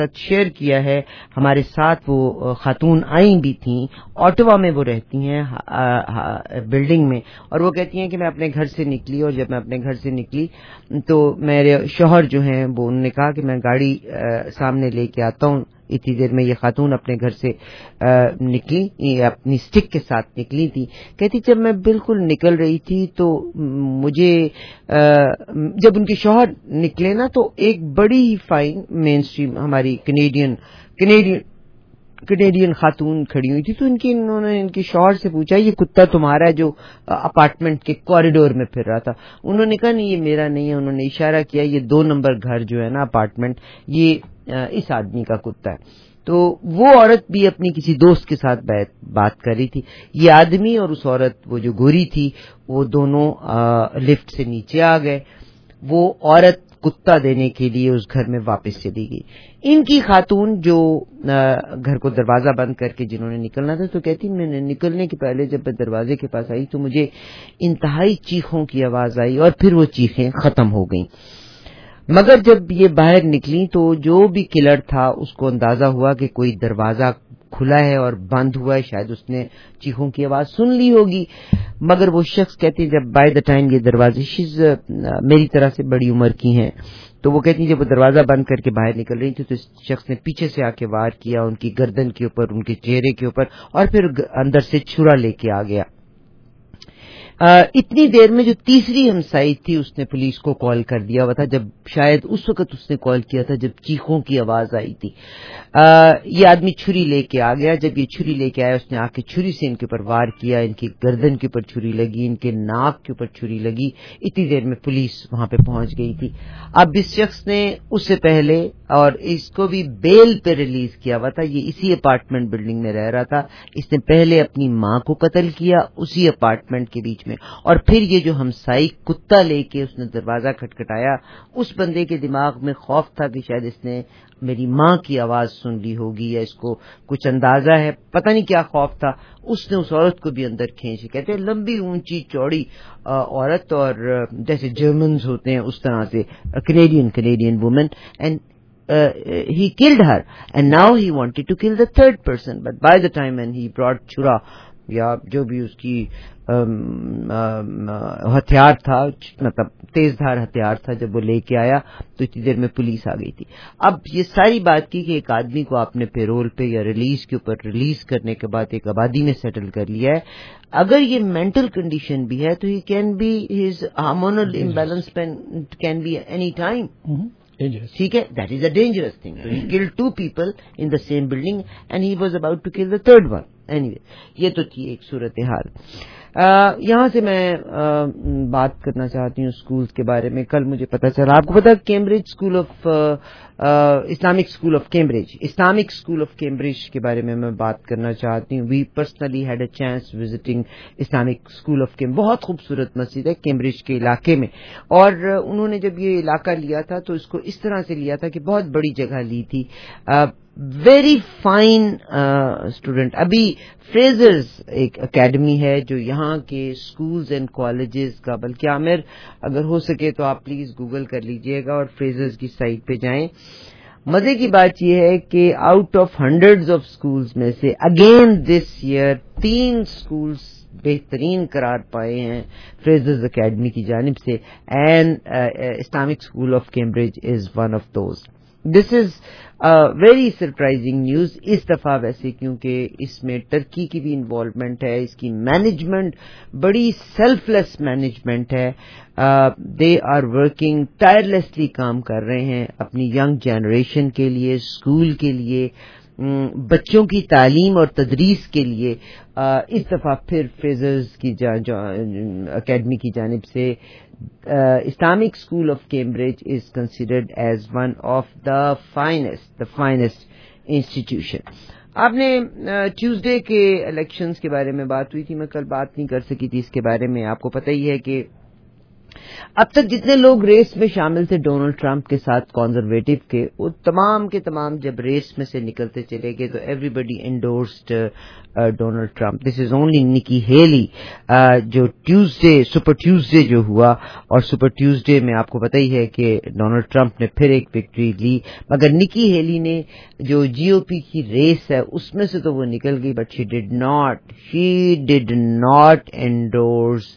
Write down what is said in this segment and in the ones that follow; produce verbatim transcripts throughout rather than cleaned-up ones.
Share کیا ہے. ہمارے ساتھ وہ خاتون آئی بھی تھیں, آٹوا میں وہ رہتی ہیں بلڈنگ میں, اور وہ کہتی ہیں کہ میں اپنے گھر سے نکلی, اور جب میں اپنے گھر سے نکلی تو میرے شوہر جو ہیں وہ انہوں نے کہا کہ میں گاڑی سامنے لے کے آتا ہوں. اتنی دیر میں یہ خاتون اپنے گھر سے نکلی, یہ اپنی سٹک کے ساتھ نکلی تھی. کہتی جب میں بالکل نکل رہی تھی تو مجھے جب ان کے شوہر نکلے نا تو ایک بڑی ہی فائن مین اسٹریم ہماری کینیڈین کینیڈین کینیڈین خاتون کھڑی ہوئی تھی, تو ان کی انہوں نے ان کے شوہر سے پوچھا یہ کتا تمہارا ہے جو اپارٹمنٹ کے کوریڈور میں پھر رہا تھا؟ انہوں نے کہا نہیں یہ میرا نہیں ہے. انہوں نے اشارہ کیا یہ دو نمبر گھر جو ہے نا اپارٹمنٹ, یہ اس آدمی کا کتا ہے. تو وہ عورت بھی اپنی کسی دوست کے ساتھ بات کر رہی تھی. یہ آدمی اور اس عورت وہ جو گوری تھی وہ دونوں لفٹ سے نیچے آ گئے. وہ عورت کتا دینے کے لیے اس گھر میں واپس چلی گئی. ان کی خاتون جو گھر کو دروازہ بند کر کے جنہوں نے نکلنا تھا, تو کہتی میں نے نکلنے کے پہلے جب میں دروازے کے پاس آئی تو مجھے انتہائی چیخوں کی آواز آئی اور پھر وہ چیخیں ختم ہو گئیں. مگر جب یہ باہر نکلی تو جو بھی کلر تھا اس کو اندازہ ہوا کہ کوئی دروازہ کھلا ہے اور بند ہوا ہے, شاید اس نے چیخوں کی آواز سن لی ہوگی. مگر وہ شخص کہتے جب بائی دا ٹائم یہ دروازے شیز میری طرح سے بڑی عمر کی ہیں, تو وہ کہتی جب وہ دروازہ بند کر کے باہر نکل رہی تھی تو اس شخص نے پیچھے سے آ کے وار کیا ان کی گردن کے اوپر, ان کے چہرے کے اوپر, اور پھر اندر سے چھرا لے کے آ گیا. اتنی دیر میں جو تیسری ہمسائی تھی اس نے پولیس کو کال کر دیا ہوا تھا, جب شاید اس وقت اس نے کال کیا تھا جب چیخوں کی آواز آئی تھی. یہ آدمی چھری لے کے آ گیا. جب یہ چھری لے کے آیا اس نے آ کے چھری سے ان کے اوپر وار کیا, ان کی گردن کے اوپر چھری لگی, ان کے ناک کے اوپر چھری لگی. اتنی دیر میں پولیس وہاں پہ پہنچ گئی تھی. اب اس شخص نے اس سے پہلے اور اس کو بھی بیل پہ ریلیز کیا ہوا تھا, یہ اسی اپارٹمنٹ بلڈنگ میں رہ رہا تھا. اس نے پہلے اپنی ماں کو قتل کیا اسی اپارٹمنٹ کے بیچ میں, اور پھر یہ جو ہمسائی کتا لے کے اس نے دروازہ کھٹکھٹایا, اس بندے کے دماغ میں خوف تھا کہ شاید اس نے میری ماں کی آواز سن لی ہوگی یا اس کو کچھ اندازہ ہے, پتہ نہیں کیا خوف تھا. اس نے اس عورت کو بھی اندر کھینچ, کہتے ہیں لمبی اونچی چوڑی عورت, اور جیسے جرمنز ہوتے ہیں اس طرح سے Canadian Canadian women, and Uh, he killed her and now he wanted to kill the third person, but by the time when he brought chura یا جو بھی اس کی ہتھیار تھا, مطلب تیز دھار ہتھیار تھا, جب وہ لے کے آیا تو اتنی دیر میں پولیس آ گئی تھی. اب یہ ساری بات کی کہ ایک آدمی کو آپ نے پیرول پہ یا ریلیز کے اوپر ریلیز کرنے کے بعد ایک آبادی میں سیٹل کر لیا ہے, اگر یہ مینٹل کنڈیشن بھی ہے تو ہی can be his hormonal imbalance can be any time. ٹھیک ہے, that is a dangerous thing. He killed two people in the same building and he was about to kill the third one. Anyway, یہ تو تھی ایک صورتحال. یہاں سے میں بات کرنا چاہتی ہوں اسکولز کے بارے میں. کل مجھے پتا چلا, آپ کو پتا Cambridge school of Islamic school of Cambridge Islamic school of Cambridge کے بارے میں میں بات کرنا چاہتی ہوں. We personally had a chance visiting Islamic school of Cambridge. بہت خوبصورت مسجد ہے کیمبرج کے علاقے میں, اور انہوں نے جب یہ علاقہ لیا تھا تو اس کو اس طرح سے لیا تھا کہ بہت بڑی جگہ لی تھی. Very fine student. ابھی فریزرز ایک اکیڈمی ہے جو یہاں کے اسکولز اینڈ کالجز کا, بلکہ عامر اگر ہو سکے تو آپ پلیز گوگل کر لیجئے گا اور فریزرز کی سائٹ پہ جائیں. مزے کی بات یہ ہے کہ out of hundreds of schools میں سے اگین دس ایئر تین اسکولز بہترین قرار پائے ہیں فریزرز اکیڈمی کی جانب سے, and Islamic school of Cambridge is one of those. This is very surprising news اس دفعہ, ویسے کیونکہ اس میں ٹرکی کی بھی انوالومنٹ ہے. اس کی مینجمنٹ بڑی سیلف لیس مینجمنٹ ہے. دے آر ورکنگ ٹائرلیسلی, کام کر رہے ہیں اپنی ینگ جنریشن کے لیے, اسکول کے لیے, بچوں کی تعلیم اور تدریس کے لیے. اس دفعہ پھر فریزرز کی اکیڈمی کی جانب سے Islamic school of Cambridge is considered as one of the finest the finest institution. آپ نے ٹیوزڈے کے الیکشنز کے بارے میں بات ہوئی تھی, میں کل بات نہیں کر سکی تھی اس کے بارے میں. آپ کو پتہ ہی ہے کہ اب تک جتنے لوگ ریس میں شامل تھے ڈونلڈ ٹرمپ کے ساتھ کنزرویٹو کے، وہ تمام کے تمام جب ریس میں سے نکلتے چلے گئے تو everybody endorsed Donald Trump. This is only Nikki Haley جو ٹیوزڈے سپر ٹیوزڈے جو ہوا، اور سپر ٹیوزڈے میں آپ کو پتہ ہی ہے کہ ڈونلڈ ٹرمپ نے پھر ایک وکٹری لی، مگر نکی ہیلی نے جو جی او پی کی ریس ہے اس میں سے تو وہ نکل گئی، but she did not she did not endorse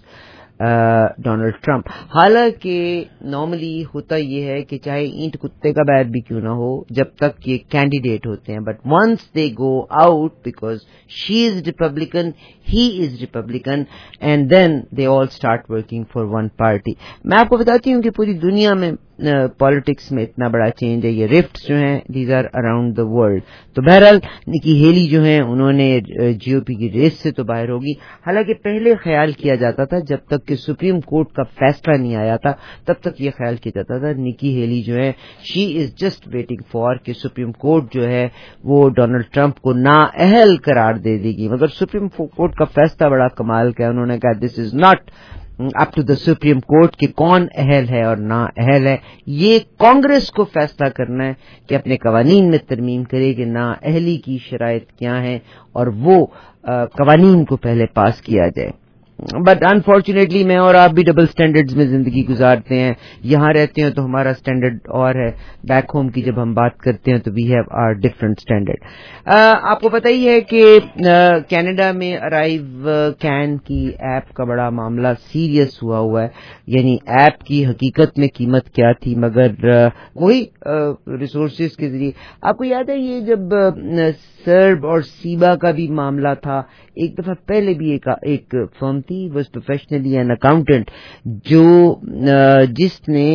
Donald Trump. حالانکہ نارملی ہوتا یہ ہے کہ چاہے اینٹ کتے کا بیت بھی کیوں نہ ہو جب تک یہ کینڈیڈیٹ ہوتے ہیں، but once they go out because she is Republican he is Republican and then they all start working for one party. میں آپ کو بتاتی ہوں کہ پوری دنیا میں پالیٹکس میں اتنا بڑا چینج ہے، یہ رفٹس جو ہیں these are around the world. تو بہرحال نکی ہیلی جو ہیں انہوں نے جی او پی کی ریس سے تو باہر ہوگی. حالانکہ پہلے خیال کیا جاتا تھا جب تک کہ سپریم کورٹ کا فیصلہ نہیں آیا تھا تب تک یہ خیال کیا جاتا تھا نکی ہیلی جو ہے she is just waiting for کہ سپریم کورٹ جو ہے وہ ڈونلڈ ٹرمپ کو نااہل قرار دے دے گی. مگر سپریم کورٹ کا فیصلہ بڑا کمال کا، انہوں نے کہا this is not up to the supreme court کہ کون اہل ہے اور نا اہل ہے، یہ کانگریس کو فیصلہ کرنا ہے کہ اپنے قوانین میں ترمیم کرے کہ نا اہلی کی شرائط کیا ہیں اور وہ قوانین کو پہلے پاس کیا جائے. بٹ انفارچونیٹلی میں اور آپ بھی ڈبل سٹینڈرڈز میں زندگی گزارتے ہیں، یہاں رہتے ہیں تو ہمارا سٹینڈرڈ اور ہے، بیک ہوم کی جب ہم بات کرتے ہیں تو we have are different standard. آپ کو پتہ ہی ہے کہ کینیڈا میں ارائیو کین کی ایپ کا بڑا معاملہ سیریس ہوا ہوا ہے. یعنی ایپ کی حقیقت میں قیمت کیا تھی، مگر وہی ریسورسز کے ذریعے. آپ کو یاد ہے یہ جب سرب اور سیبا کا بھی معاملہ تھا، ایک دفعہ پہلے بھی ایک ایک فرم تھی واز پروفیشنلی این اکاؤنٹنٹ جو جس نے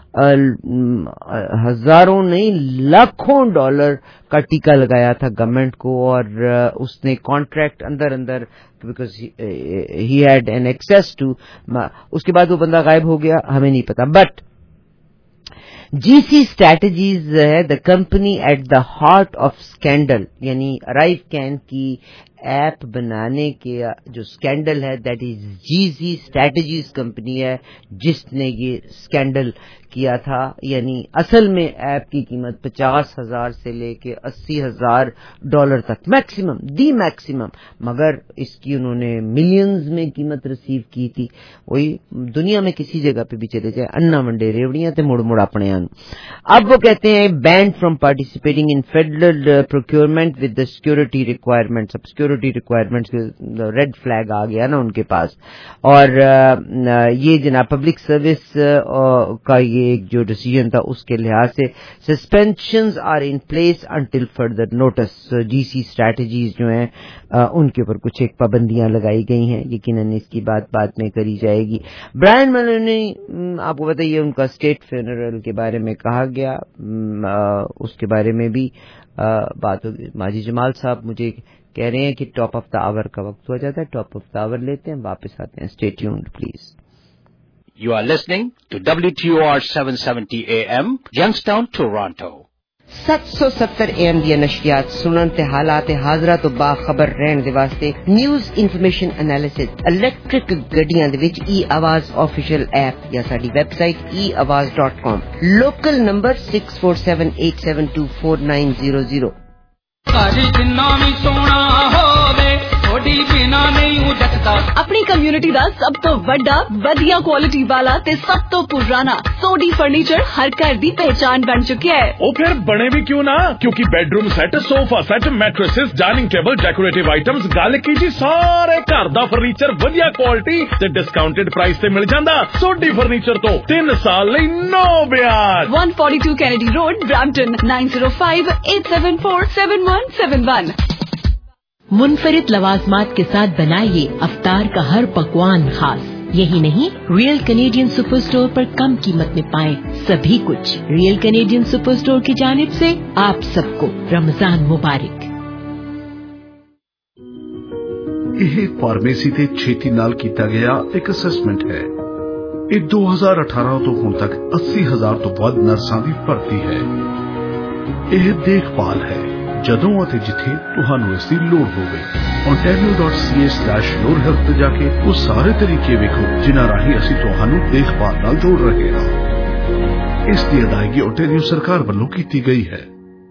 ہزاروں نہیں لاکھوں ڈالر کا ٹیکہ لگایا تھا گورنمنٹ کو، اور اس نے کانٹریکٹ اندر اندر because he had an access to, اس کے بعد وہ بندہ غائب ہو گیا، ہمیں نہیں پتا. بٹ جی سی اسٹریٹجیز ہے the company at the heart of scandal, یعنی ارائیو کین کی ایپ بنانے کے جو اسکینڈل ہے that is G C strategies company ہے جس نے یہ اسکینڈل کیا تھا. یعنی اصل میں ایپ کی قیمت پچاس ہزار سے لے کے اسی ہزار ڈالر تک میکسیمم دی میکسیمم، مگر اس کی انہوں نے ملینز میں قیمت ریسیو کی تھی. وہی دنیا میں کسی جگہ پہ بھی چلے جائے انا منڈے ریوڑیاں تے مڑ مڑ اپنے آن. اب وہ کہتے ہیں banned from participating in federal procurement with the security requirements. اب سیکورٹی ریکوائرمنٹس ریڈ فلیگ آ گیا نا ان کے پاس، اور یہ جناب پبلک سروس کا یہ ایک جو ڈیسیژن تھا اس کے لحاظ سے suspensions are in place until further notice. G C strategies جو ہیں ان کے اوپر کچھ ایک پابندیاں لگائی گئی ہیں، یقیناً اس کی بات بات میں کری جائے گی. برائن ملونی آپ کو بتائیے ان کا اسٹیٹ فنرل کے بارے میں کہا گیا، اس کے بارے میں بھی بات ہوگی. ماجی جمال صاحب مجھے کہہ رہے ہیں کہ ٹاپ آف دا آور کا وقت ہو جاتا ہے، ٹاپ آف دا آور لیتے ہیں، واپس آتے ہیں. Stay tuned please. You are listening to W T O R seven seventy A M, Youngstown, Toronto. سات سو ستر اے ایم دی نشریات سنن تے حالات حاضرہ تو باخبر رہن دے واسطے نیوز انفارمیشن انالیسس الیکٹرک گڈیاں دے وچ ای آواز آفیشیل ایپ یا ساڈی website E Awaz dot com. Local number six four seven eight seven two four nine zero zero. اپنی کمیونٹی دا سب تو بڑا بدیا کوالٹی والا تے سب تو پرانا سوڈی فرنیچر ہر گھر دی پہچان بن چکا ہے. او پھر بنے بھی کیوں نہ، کیونکہ bedroom set, sofa set, mattresses, dining table, decorative items گل کی جی سارے گھر دا فرنیچر بدیا کوالٹی تے ڈسکاؤنٹڈ پرائس تے مل جاندا. سوڈی فرنیچر تو تین سال لئی نو بیاج. One forty two Kennedy road, Brampton, nine zero five eight seven four seven one seven one. منفرد لوازمات کے ساتھ بنائیے افطار کا ہر پکوان خاص. یہی نہیں، ریئل کینیڈین سپر اسٹور پر کم قیمت میں پائیں سبھی کچھ. ریئل کینیڈین سپر اسٹور کی جانب سے آپ سب کو رمضان مبارک. یہ فارمیسی تے چھیتی نال کیتا گیا ایک اسسمنٹ ہے. یہ دو ہزار اٹھارہ تو ہن تک اسی ہزار تو ود نرساں دی بھرتی ہے. یہ دیکھ بھال ہے ਜਦੋਂ ਅਤੇ ਜਿੱਥੇ ਤੁਹਾਨੂੰ ਇਸ ਦੀ ਲੋੜ ਹੋਵੇ। ontario dot c a slash your health ਤੇ ਜਾ ਕੇ ਉਹ ਸਾਰੇ ਤਰੀਕੇ ਵੇਖੋ ਜਿਨ੍ਹਾਂ ਰਾਹੀਂ ਅਸੀਂ ਤੁਹਾਨੂੰ ਦੇਖਭਾਲ ਨਾਲ ਜੋੜ ਰਹੇ ਹਾਂ। ਇਸ ਦੀ ਅਦਾਇਗੀ ontario ਸਰਕਾਰ ਵੱਲੋਂ ਕੀਤੀ ਗਈ ਹੈ।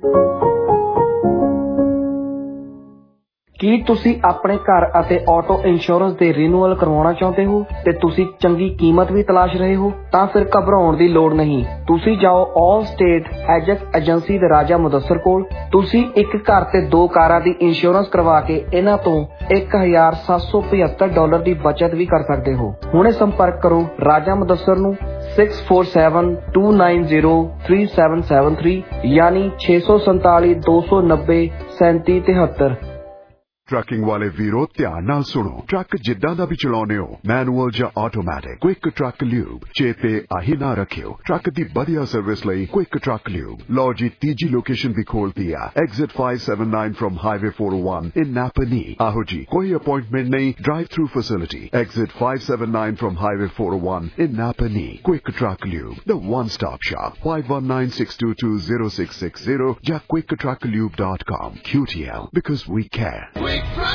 ਕੀ ਤੁਸੀਂ ਆਪਣੇ ਘਰ ਅਤੇ ਆਟੋ ਇੰਸ਼ੋਰੈਂਸ ਦੇ ਰੀਨਿਊਅਲ ਕਰਵਾਉਣਾ ਚਾਹੁੰਦੇ ਹੋ ਤੇ ਤੁਸੀਂ ਚੰਗੀ ਕੀਮਤ ਵੀ ਤਲਾਸ਼ ਰਹੇ ਹੋ? ਤਾਂ ਫਿਰ ਘਬਰਾਉਣ ਦੀ ਲੋੜ ਨਹੀਂ। ਤੁਸੀਂ ਜਾਓ ਆਲ ਸਟੇਟ ਐਜੈਕਟ ਏਜੰਸੀ ਦੇ ਰਾਜਾ ਮੁਦੱਸਰ ਕੋਲ। ਤੁਸੀਂ ਇੱਕ ਘਰ ਤੇ ਦੋ ਕਾਰਾਂ ਦੀ ਇੰਸ਼ੋਰੈਂਸ ਕਰਵਾ ਕੇ ਇਹਨਾਂ ਤੋਂ ਇੱਕ ਹਜ਼ਾਰ ਸੱਤ ਸੌ ਪਝੱਤਰ ਡਾਲਰ ਦੀ ਬਚਤ ਵੀ ਕਰ ਸਕਦੇ ਹੋ। ਹੁਣੇ ਸੰਪਰਕ ਕਰੋ ਰਾਜਾ ਮੁਦੱਸਰ ਨੂੰ six four seven two nine zero three seven seven three ਯਾਨੀ ਛੇ ਸੌ ਸੰਤਾਲੀ ਦੋ ਸੌ ਨੱਬੇ ਸੈਂਤੀ ਤਿਹੱਤਰ। ਟਰੱਕਿੰਗ ਵਾਲੇ ਵੀਰੋ ਧਿਆਨ ਨਾਲ ਸੁਣੋ। ਟਰੱਕ ਜਿੱਦਾਂ ਦਾ ਵੀ ਚਲਾਉਂਦੇ ਹੋ, ਮੈਨੂਅਲ ਜਾਂ ਆਟੋਮੈਟਿਕ, ਕੁਇਕ ਟਰੱਕ ਲਿਊਬ ਚੇਤੇ ਆਹੀ ਨਾ ਰੱਖਿਓ। ਟਰੱਕ ਦੀ ਵਧੀਆ ਸਰਵਿਸ ਲਈ ਕੁਇਕ ਟਰੱਕ ਲਿਊਬ। ਲਓ ਜੀ ਤੀਜੀ ਲੋਕੇਸ਼ਨ ਵੀ ਖੋਲਤੀ ਆ, exit five seven nine from highway four oh one in Napanee. ਆਹੋ ਜੀ ਕੋਈ ਅਪਾਇੰਟਮੈਂਟ ਨਹੀਂ, drive through facility. Exit five seven nine from highway four oh one in Napanee. Quick truck lube, the one stop shop। five one nine six two two zero six six zero ਜਾਂ quick truck lube dot com। Q T L because we care।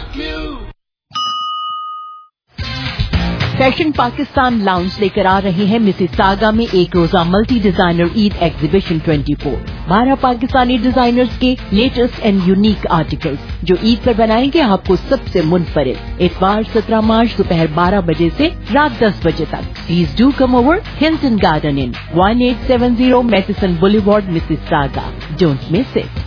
Fashion Pakistan lounge लेकर आ रहे हैं Mississauga में एक रोजा multi designer Eid exhibition चौबीस। बारह पाकिस्तानी डिजाइनर्स के लेटेस्ट एंड यूनिक आर्टिकल्स जो ईद पर बनाएंगे आपको सबसे मुनफरिद। इतवार सत्रह मार्च दोपहर बारह बजे से रात दस बजे तक। Please do come over Hilton garden inn eighteen seventy Matheson boulevard Mississauga. Don't miss it.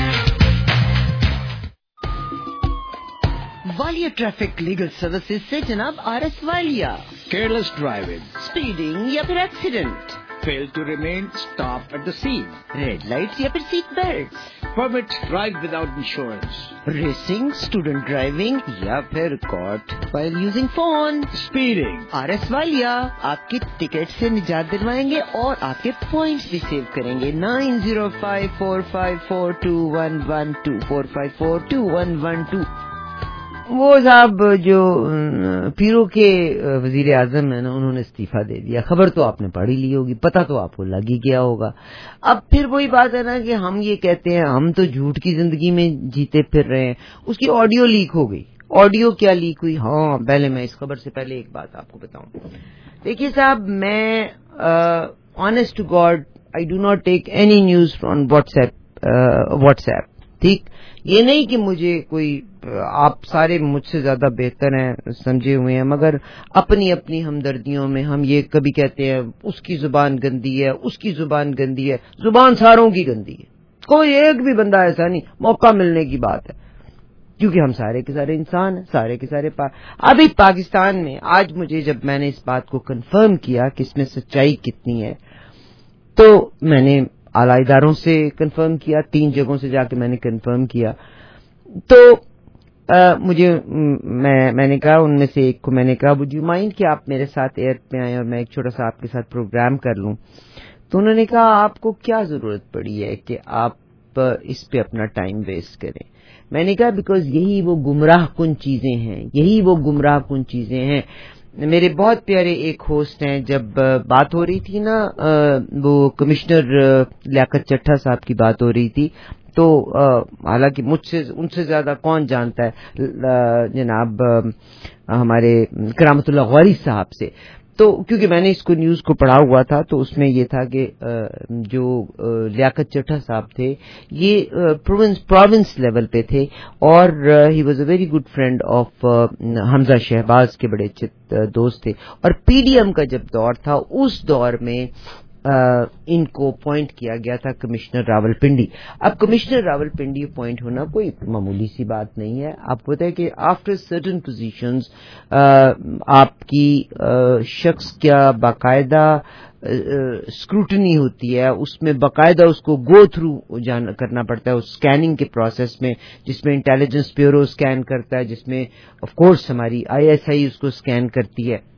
Walia traffic legal services से जनाब R S Walia. Careless driving, speeding या फिर accident, fail to remain stop at the scene, red lights या फिर seat belt, permit drive without insurance, racing, student driving या फिर caught while using phone, speeding। R S Walia आपकी ticket से निजात दिलवाएंगे और आपके पॉइंट्स भी सेव करेंगे। Nine zero five four five four two one one two four five four two one one two. वो साहब जो पीरो के वजीर आजम है ना, उन्होंने इस्तीफा दे दिया। खबर तो आपने पढ़ ही ली होगी, पता तो आपको लग ही गया होगा। अब फिर वही बात है ना कि हम ये कहते हैं हम तो झूठ की जिंदगी में जीते फिर रहे हैं। उसकी ऑडियो लीक हो गई। ऑडियो क्या लीक हुई? हाँ, पहले मैं इस खबर से पहले एक बात आपको बताऊं। देखिए साहब, मैं honest to god I do not take any news from WhatsApp WhatsApp ठीक। ये नहीं कि मुझे कोई, आप सारे मुझसे ज्यादा बेहतर हैं, समझे हुए हैं, मगर अपनी अपनी हमदर्दियों में हम ये कभी कहते हैं उसकी जुबान गंदी है, उसकी जुबान गंदी है। जुबान सारों की गंदी है, कोई एक भी बंदा ऐसा नहीं, मौका मिलने की बात है, क्योंकि हम सारे के सारे इंसान हैं, सारे के सारे पा... अभी पाकिस्तान में आज मुझे जब मैंने इस बात को कंफर्म किया कि इसमें सच्चाई कितनी है, तो मैंने आला इदारों से कंफर्म किया, तीन जगहों से जाके मैंने कंफर्म किया। तो आ, मुझे मैं मैंने कहा, उनमें से एक को मैंने कहा वुड यू माइंड कि आप मेरे साथ एयर पे आए और मैं एक छोटा सा आपके साथ प्रोग्राम कर लूं। तो उन्होंने कहा आपको क्या जरूरत पड़ी है कि आप इस पे अपना टाइम वेस्ट करें। मैंने कहा बिकॉज यही वो गुमराह कुन चीजें हैं, यही वो गुमराह कुन चीजें हैं। मेरे बहुत प्यारे एक होस्ट हैं, जब बात हो रही थी ना, वो कमिश्नर लियाकत चट्टा साहब की बात हो रही थी, तो हालांकि मुझसे उनसे ज्यादा कौन जानता है जनाब हमारे करामतुल्लाह गौरी साहब से, तो क्योंकि मैंने इसको न्यूज को पढ़ा हुआ था, तो उसमें ये था कि जो लियाकत चट्टा साहब थे ये प्रोविंस प्रोविंस लेवल पे थे और he was a very good friend of Hamza Shahbaz के बड़े अच्छे दोस्त थे। और पीडीएम का जब दौर था, उस दौर में आ, इनको अपॉइंट किया गया था कमिश्नर रावलपिंडी। अब कमिश्नर रावलपिंडी अपॉइंट होना कोई मामूली सी बात नहीं है। आपको पता है कि आफ्टर सर्टेन पोजीशंस आपकी आ, शख्स क्या बाकायदा स्क्रूटनी होती है, उसमें बाकायदा उसको गो थ्रू जान करना पड़ता है उस स्कैनिंग के प्रोसेस में, जिसमें इंटेलिजेंस ब्यूरो स्कैन करता है, जिसमें ऑफ कोर्स हमारी आईएसआई उसको स्कैन करती है।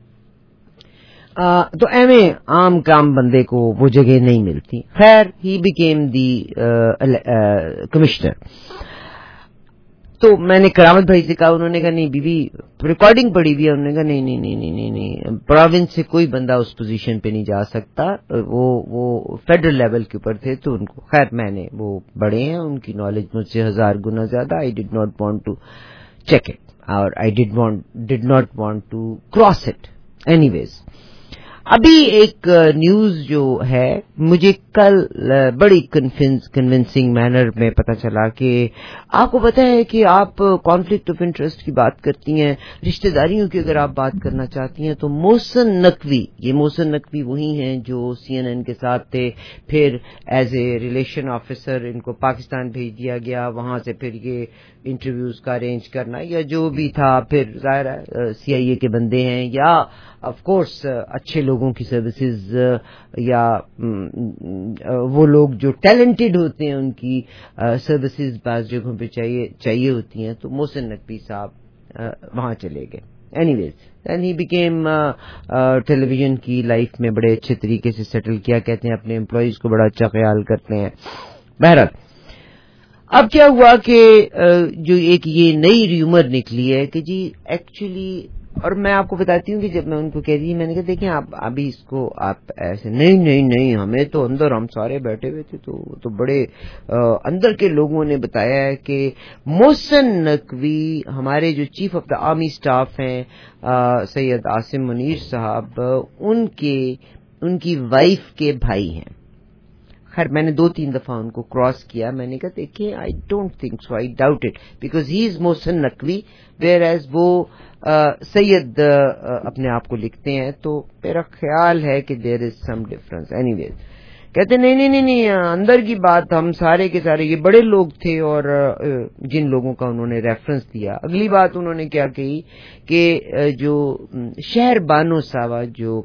Uh, तो एवं आम काम बंदे को वो जगह नहीं मिलती। खैर, ही बिकेम दी कमिश्नर। تو میں نے کرامت بھائی سے کہا, انہوں نے کہا نہیں بیوی ریکارڈنگ پڑی ہوئی ہے, انہوں نے کہا نہیں نہیں نہیں نہیں نہیں پروونس سے کوئی بندہ اس پوزیشن پہ نہیں جا سکتا, وہ وہ فیڈرل لیول کے اوپر تھے. تو ان کو خیر میں نے, وہ بڑے ہیں, ان کی نالج مجھ سے ہزار گنا زیادہ. I did not want to check it اور I did want did not want to cross it. Anyways ابھی ایک نیوز جو ہے مجھے کل بڑی کنونسنگ مینر میں پتہ چلا کہ آپ کو پتہ ہے کہ آپ کانفلکٹ آف انٹرسٹ کی بات کرتی ہیں, رشتہ داریوں کی اگر آپ بات کرنا چاہتی ہیں تو محسن نقوی, یہ محسن نقوی وہی ہیں جو سی این این کے ساتھ تھے, پھر ایز اے ریلیشن آفیسر ان کو پاکستان بھیج دیا گیا, وہاں سے پھر یہ انٹرویوز کا ارینج کرنا یا جو بھی تھا, پھر ظاہر ہے سی آئی اے کے بندے ہیں یا آف کورس اچھے لوگوں کی سروسز یا وہ لوگ جو ٹیلنٹڈ ہوتے ہیں ان کی سروسز بعض جگہوں پہ چاہیے چاہیے ہوتی ہیں. تو محسن نقوی صاحب وہاں چلے گئے. Anyways and he became television کی لائف میں بڑے اچھے طریقے سے سیٹل کیا, کہتے ہیں اپنے امپلائیز کو بڑا اچھا خیال کرتے ہیں. بہرحال اب کیا ہوا کہ جو ایک یہ نئی ریومر نکلی ہے کہ جی ایکچولی, اور میں آپ کو بتاتی ہوں کہ جب میں ان کو کہہ دی, میں نے کہا دیکھیں آپ ابھی اس کو آپ ایسے نہیں نہیں نہیں ہمیں تو اندر ہم سارے بیٹھے ہوئے تھے تو تو بڑے اندر کے لوگوں نے بتایا ہے کہ محسن نقوی ہمارے جو chief of the army staff ہیں سید عاصم منیر صاحب, ان کے ان کی وائف کے بھائی ہیں. خیر میں نے دو تین دفعہ ان کو کراس کیا, میں نے کہا دیکھیں I don't think so, I doubt it because he is Mohsin Naqvi whereas وہ سید اپنے آپ کو لکھتے ہیں, تو میرا خیال ہے کہ دیر از سم ڈفرنس. اینی ویز کہتے نہیں نہیں نہیں نہیں اندر کی بات ہم سارے کے سارے یہ بڑے لوگ تھے اور جن لوگوں کا انہوں نے ریفرنس دیا. اگلی بات انہوں نے کیا کہی کہ جو شہر بانو صاحبہ جو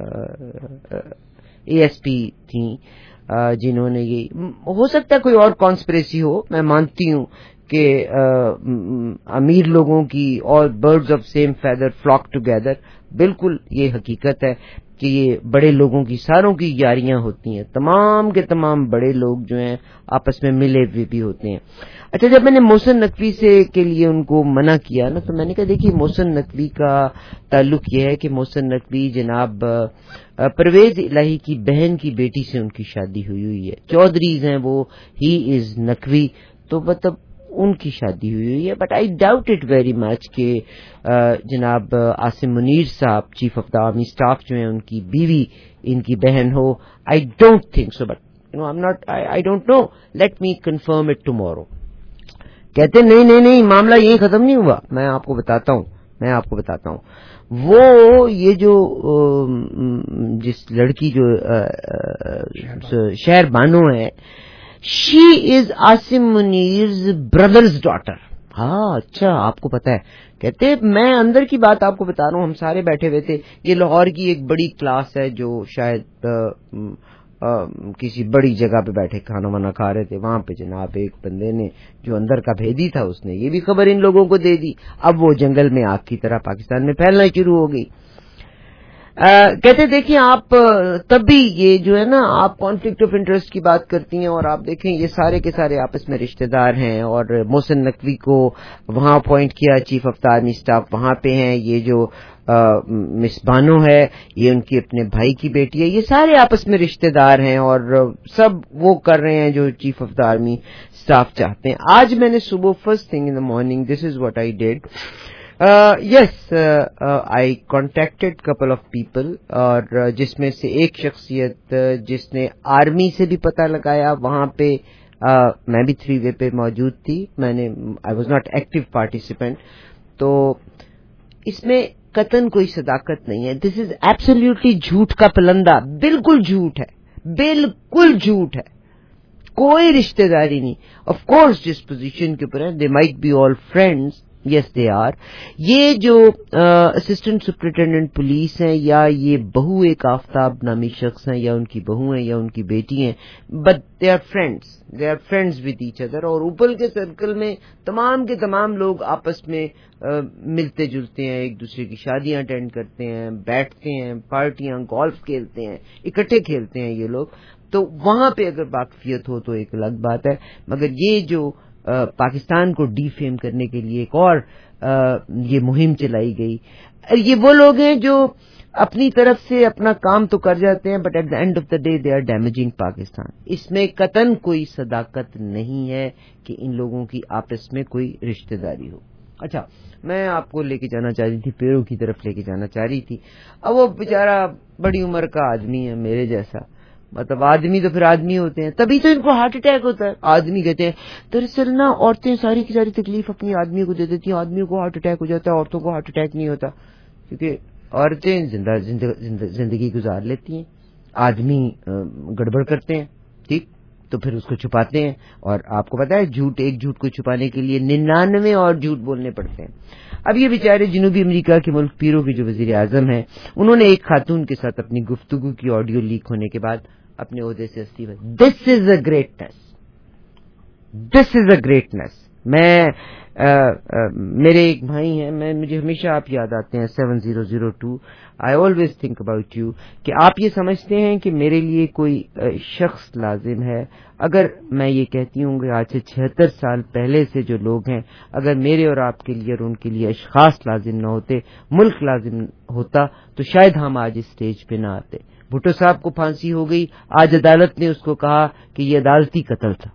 اے ایس پی تھیں جنہوں نے, یہ ہو سکتا ہے کوئی اور کانسپریسی ہو, میں مانتی ہوں کہ امیر لوگوں کی اور birds of same feather flock together, بالکل یہ حقیقت ہے کہ یہ بڑے لوگوں کی ساروں کی یاریاں ہوتی ہیں, تمام کے تمام بڑے لوگ جو ہیں آپس میں ملے ہوئے بھی ہوتے ہیں. اچھا جب میں نے محسن نقوی سے کے لیے ان کو منع کیا نا, تو میں نے کہا دیکھیے محسن نقوی کا تعلق یہ ہے کہ محسن نقوی جناب پرویز الہی کی بہن کی بیٹی سے ان کی شادی ہوئی ہوئی ہے, چودھریز ہیں وہ, ہی از نقوی, تو مطلب ان کی شادی ہوئی ہوئی ہے. But I doubt it very much کہ جناب Asim Munir Sahib chief of the army staff جو ہیں ان کی بیوی ان کی بہن ہو. I don't think so, but you know I am not, I don't know, let me confirm it tomorrow. کہتے نہیں نہیں نہیں معاملہ یہی ختم نہیں ہوا, میں آپ کو بتاتا ہوں میں آپ کو بتاتا ہوں وہ یہ جو جس لڑکی جو شہر بانو ہے, she is Asim Munir's brother's daughter. ہاں اچھا آپ کو پتا ہے, کہتے میں اندر کی بات آپ کو بتا رہا ہوں, ہم سارے بیٹھے ہوئے تھے. یہ لاہور کی ایک بڑی کلاس ہے جو شاید آ, آ, کسی بڑی جگہ پہ بیٹھے کھانا وانا کھا رہے تھے, وہاں پہ جناب ایک بندے نے جو اندر کا بھیدی تھا اس نے یہ بھی خبر ان لوگوں کو دے دی. اب وہ جنگل میں آگ کی طرح پاکستان میں پھیلنا شروع ہو گئی. Uh, کہتے دیکھیں آپ تب بھی یہ جو ہے نا آپ کانفلکٹ آف انٹرسٹ کی بات کرتی ہیں, اور آپ دیکھیں یہ سارے کے سارے آپس میں رشتہ دار ہیں, اور محسن نقوی کو وہاں اپوائنٹ کیا chief of the army staff وہاں پہ ہیں, یہ جو مس بانو ہے یہ ان کی اپنے بھائی کی بیٹی ہے, یہ سارے آپس میں رشتہ دار ہیں اور سب وہ کر رہے ہیں جو chief of the army staff چاہتے ہیں. آج میں نے صبح first thing in the morning this is what I did. Yes I contacted couple of people, اور جس میں سے ایک شخصیت جس نے آرمی سے بھی پتہ لگایا, وہاں پہ uh, میں بھی تھری وے پہ موجود تھی, میں نے I was not active participant. تو اس میں قطعاً کوئی صداقت نہیں ہے, دس از ایبسلیوٹلی جھوٹ کا پلندہ, بالکل جھوٹ ہے, بالکل جھوٹ ہے, کوئی رشتہ داری نہیں. آف کورس جس پوزیشن کے اوپر ہیں they might be all friends, yes they are. یہ جو اسسٹنٹ سپرنٹینڈنٹ پولیس ہیں یا یہ بہو ایک آفتاب نامی شخص ہیں یا ان کی بہو ہیں یا ان کی بیٹی ہیں, but they are friends, they are friends with each other. اور اوپر کے سرکل میں تمام کے تمام لوگ آپس میں ملتے جلتے ہیں, ایک دوسرے کی شادیاں اٹینڈ کرتے ہیں, بیٹھتے ہیں, پارٹیاں گولف کھیلتے ہیں, اکٹھے کھیلتے ہیں یہ لوگ. تو وہاں پہ اگر واقفیت ہو تو ایک الگ بات ہے, مگر یہ جو پاکستان کو ڈی فیم کرنے کے لیے ایک اور یہ مہم چلائی گئی. یہ وہ لوگ ہیں جو اپنی طرف سے اپنا کام تو کر جاتے ہیں but at the end of the day they are damaging Pakistan. اس میں قطعاً کوئی صداقت نہیں ہے کہ ان لوگوں کی آپس میں کوئی رشتہ داری ہو. اچھا میں آپ کو لے کے جانا چاہ رہی تھی پیرو کی طرف لے کے جانا چاہ رہی تھی. اب وہ بیچارہ بڑی عمر کا آدمی ہے میرے جیسا, مطلب آدمی تو پھر آدمی ہوتے ہیں, تبھی تو ان کو ہارٹ اٹیک ہوتا ہے. آدمی کہتے ہیں دراصل نا عورتیں ساری کی ساری تکلیف اپنی آدمی کو دے دیتی ہیں, آدمیوں کو ہارٹ اٹیک ہو جاتا ہے, عورتوں کو ہارٹ اٹیک نہیں ہوتا کیونکہ عورتیں زندہ زندگی گزار لیتی ہیں, آدمی گڑبڑ کرتے ہیں. ٹھیک, تو پھر اس کو چھپاتے ہیں, اور آپ کو پتا ہے جھوٹ ایک جھوٹ کو چھپانے کے لیے ننانوے اور جھوٹ بولنے پڑتے ہیں. اب یہ بیچارے جنوبی امریکہ کے ملک پیرو کے جو وزیر اعظم ہیں انہوں نے ایک خاتون کے ساتھ اپنی گفتگو کی آڈیو لیک ہونے کے بعد اپنے عہدے سے استعفا. This is a greatness, this is a greatness. میں آ, آ, میرے ایک بھائی ہیں, میں مجھے ہمیشہ آپ یاد آتے ہیں seven zero zero two. I always think about you کہ آپ یہ سمجھتے ہیں کہ میرے لیے کوئی شخص لازم ہے. اگر میں یہ کہتی ہوں کہ آج سے چھہتر سال پہلے سے جو لوگ ہیں, اگر میرے اور آپ کے لیے اور ان کے لیے اشخاص لازم نہ ہوتے, ملک لازم ہوتا, تو شاید ہم آج اس سٹیج پہ نہ آتے. بھٹو صاحب کو پھانسی ہو گئی, آج عدالت نے اس کو کہا کہ یہ عدالتی قتل تھا.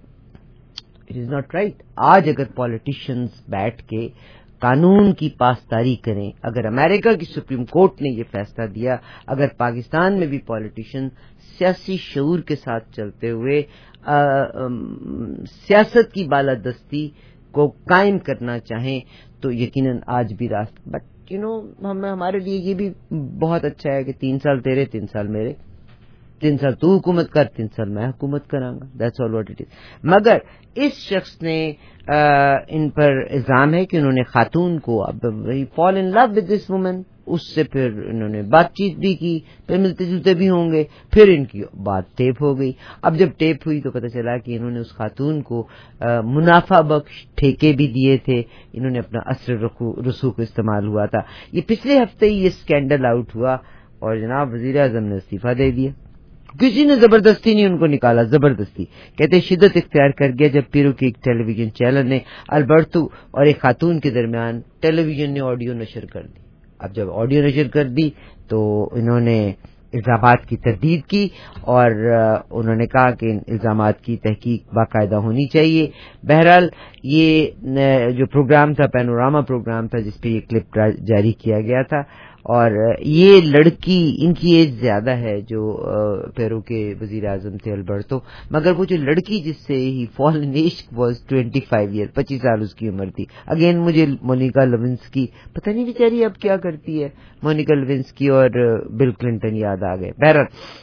It is not right. آج اگر پالیٹیشنز بیٹھ کے قانون کی پاسداری کریں, اگر امریکہ کی سپریم کورٹ نے یہ فیصلہ دیا, اگر پاکستان میں بھی پالیٹیشن سیاسی شعور کے ساتھ چلتے ہوئے آ, آ, سیاست کی بالادستی کو قائم کرنا چاہیں تو یقیناً آج بھی راستہ. بٹ یو نو ہم ہمارے لیے یہ بھی بہت اچھا ہے کہ تین سال تیرے تین سال میرے, تین سال تو حکومت کر تین سال میں حکومت کراں گا. That's all what it is. مگر اس شخص نے آ, ان پر الزام ہے کہ انہوں نے خاتون کو اب فال ان لو ود دس وومن, اس سے پھر انہوں نے بات چیت بھی کی, پھر ملتے جلتے بھی ہوں گے, پھر ان کی بات ٹیپ ہو گئی. اب جب ٹیپ ہوئی تو پتہ چلا کہ انہوں نے اس خاتون کو منافع بخش ٹھیکے بھی دیے تھے, انہوں نے اپنا اثر رسوخ استعمال ہوا تھا. یہ پچھلے ہفتے ہی یہ اسکینڈل آؤٹ ہوا اور جناب وزیر اعظم نے استعفیٰ دے دیا. کسی نے زبردستی نہیں ان کو نکالا, زبردستی کہتے شدت اختیار کر گیا جب پیرو کی ایک ٹیلی ویژن چینل نے البرتو اور ایک خاتون کے درمیان ٹیلی ویژن نے آڈیو نشر کر دی. اب جب آڈیو نشر کر دی تو انہوں نے الزامات کی تردید کی اور انہوں نے کہا کہ ان الزامات کی تحقیق باقاعدہ ہونی چاہیے. بہرحال یہ جو پروگرام تھا پینوراما پروگرام تھا جس پہ یہ کلپ جاری کیا گیا تھا, اور یہ لڑکی ان کی ایج زیادہ ہے جو پیرو کے وزیر اعظم تھے البرتو, مگر وہ جو لڑکی جس سے ہی فال ان عشق واز ٹوینٹی فائیو ایئر, پچیس سال اس کی عمر تھی. اگین مجھے مونیکا لیونسکی, پتہ نہیں بیچاری اب کیا کرتی ہے, مونیکا لیونسکی اور بل کلنٹن یاد آ گئے. بہرحال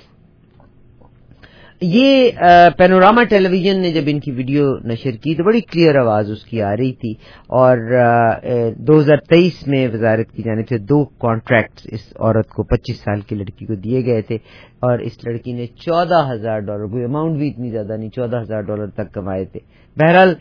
یہ پینوراما ٹیلی ویژن نے جب ان کی ویڈیو نشر کی تو بڑی کلیئر آواز اس کی آ رہی تھی, اور دو ہزار تیئیس میں وزارت کی جانب سے دو کانٹریکٹس اس عورت کو پچیس سال کی لڑکی کو دیے گئے تھے, اور اس لڑکی نے چودہ ہزار ڈالر, کوئی اماؤنٹ بھی اتنی زیادہ نہیں, چودہ ہزار ڈالر تک کمائے تھے. بہرحال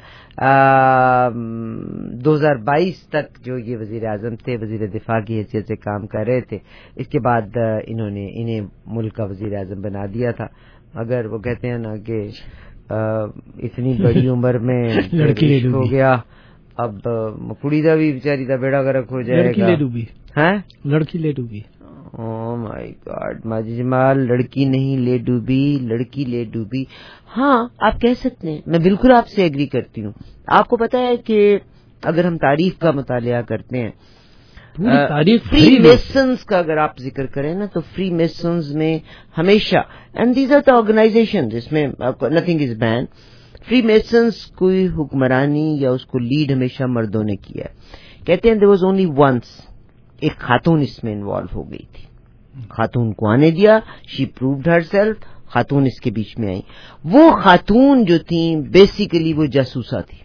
دو ہزار بائیس تک جو یہ وزیر اعظم تھے, وزیر دفاع کی حیثیت سے کام کر رہے تھے. اس کے بعد انہوں نے انہیں ملک کا وزیر اعظم بنا دیا تھا. اگر وہ کہتے ہیں نا کہ اتنی بڑی عمر میں لڑکی ہو گیا, اب کڑی دا بھی بیچاری دا بیڑا گرک ہو جائے گا. لڑکی لے ڈوبی. او مائی گاڈ ماجد جمال, لڑکی نہیں لے ڈوبی, لڑکی لے ڈوبی. ہاں آپ کہہ سکتے ہیں, میں بالکل آپ سے ایگری کرتی ہوں. آپ کو پتا ہے کہ اگر ہم تاریخ کا مطالعہ کرتے ہیں, فری میسنز کا اگر آپ ذکر کریں نا, تو فری میسنز میں ہمیشہ, and these are the organisation جس میں nothing is been, Freemasons کوئی حکمرانی یا اس کو لیڈ ہمیشہ مردوں نے کیا. کہتے ہیں there was only once ایک خاتون اس میں انوالو ہو گئی تھی, خاتون کو آنے دیا, she proved herself, خاتون اس کے بیچ میں آئی. وہ خاتون جو تھیں بیسیکلی وہ جاسوسا تھی,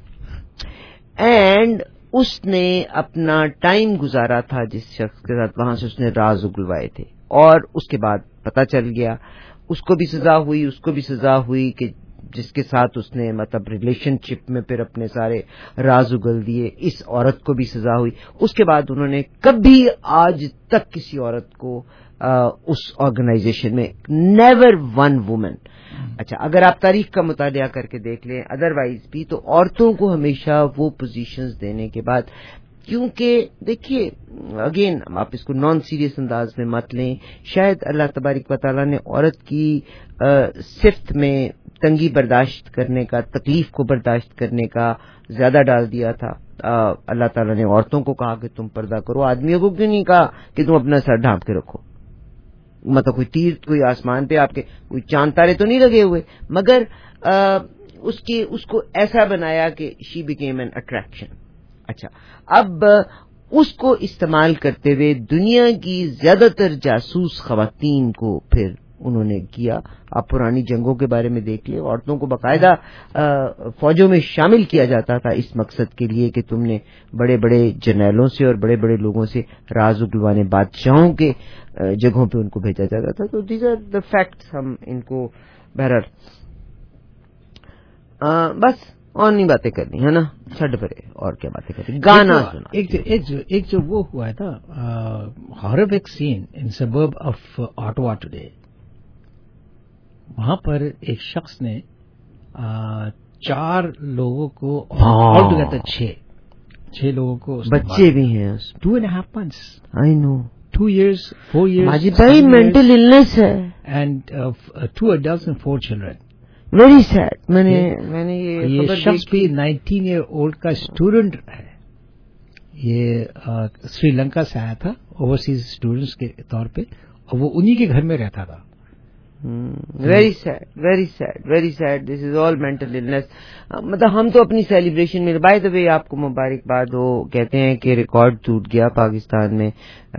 اینڈ اس نے اپنا ٹائم گزارا تھا جس شخص کے ساتھ, وہاں سے اس نے راز اگلوائے تھے, اور اس کے بعد پتہ چل گیا, اس کو بھی سزا ہوئی, اس کو بھی سزا ہوئی کہ جس کے ساتھ اس نے مطلب ریلیشن شپ میں پھر اپنے سارے راز اگل دیے, اس عورت کو بھی سزا ہوئی. اس کے بعد انہوں نے کبھی آج تک کسی عورت کو اس آرگنائزیشن میں. Never one woman. اچھا اگر آپ تاریخ کا مطالعہ کر کے دیکھ لیں ادروائز بھی تو عورتوں کو ہمیشہ وہ پوزیشنز دینے کے بعد, کیونکہ دیکھیے اگین آپ اس کو نان سیریس انداز میں مت لیں, شاید اللہ تبارک و تعالیٰ نے عورت کی صفت میں تنگی برداشت کرنے کا, تکلیف کو برداشت کرنے کا زیادہ ڈال دیا تھا. اللہ تعالیٰ نے عورتوں کو کہا کہ تم پردہ کرو, آدمیوں کو کیوں نہیں کہا کہ تم اپنا سر ڈھانپ کے رکھو؟ مطلب کوئی تیر کوئی آسمان پہ آپ کے کوئی چاند تارے تو نہیں لگے ہوئے, مگر آ, اس کے اس کو ایسا بنایا کہ شی بیکیم این اٹریکشن. اچھا اب اس کو استعمال کرتے ہوئے دنیا کی زیادہ تر جاسوس خواتین کو پھر انہوں نے کیا. آپ پرانی جنگوں کے بارے میں دیکھ لیں, عورتوں کو باقاعدہ فوجوں میں شامل کیا جاتا تھا اس مقصد کے لیے کہ تم نے بڑے بڑے جرنیلوں سے اور بڑے بڑے لوگوں سے راز اگلوانے, بادشاہوں کے جگہوں پہ ان کو بھیجا جاتا تھا. تو دیز آر دا فیکٹس. ہم ان کو بہرحال بس اور نہیں باتیں کرنی ہے نا, چھڈ پڑے اور کیا باتیں کرنی. گانا سنا. ایک جو وہ ہوا تھا ہارریفک سین ان سبرب آف آٹوا ٹوڈے, وہاں پر ایک شخص نے چار لوگوں کو آل ٹوگیدر چھ چھ لوگوں کو, بچے بھی ہیں, two and half months, I know, two years four years, Majid بھائی مینٹل النس ہے, and two adults and four children. Very sad. میں نے میں نے یہ شخص بھی نائنٹین ایئر اولڈ کا اسٹوڈنٹ ہے. یہ سری لنکا سے آیا تھا اوورسیز اسٹوڈنٹس کے طور پہ, اور وہ انہی کے گھر میں رہتا تھا. Very sad, very sad, very sad. This is all mental illness. مطلب ہم تو اپنی سیلیبریشن میں, بائی دا وے آپ کو مبارکباد ہو, کہتے ہیں کہ ریکارڈ ٹوٹ گیا پاکستان میں.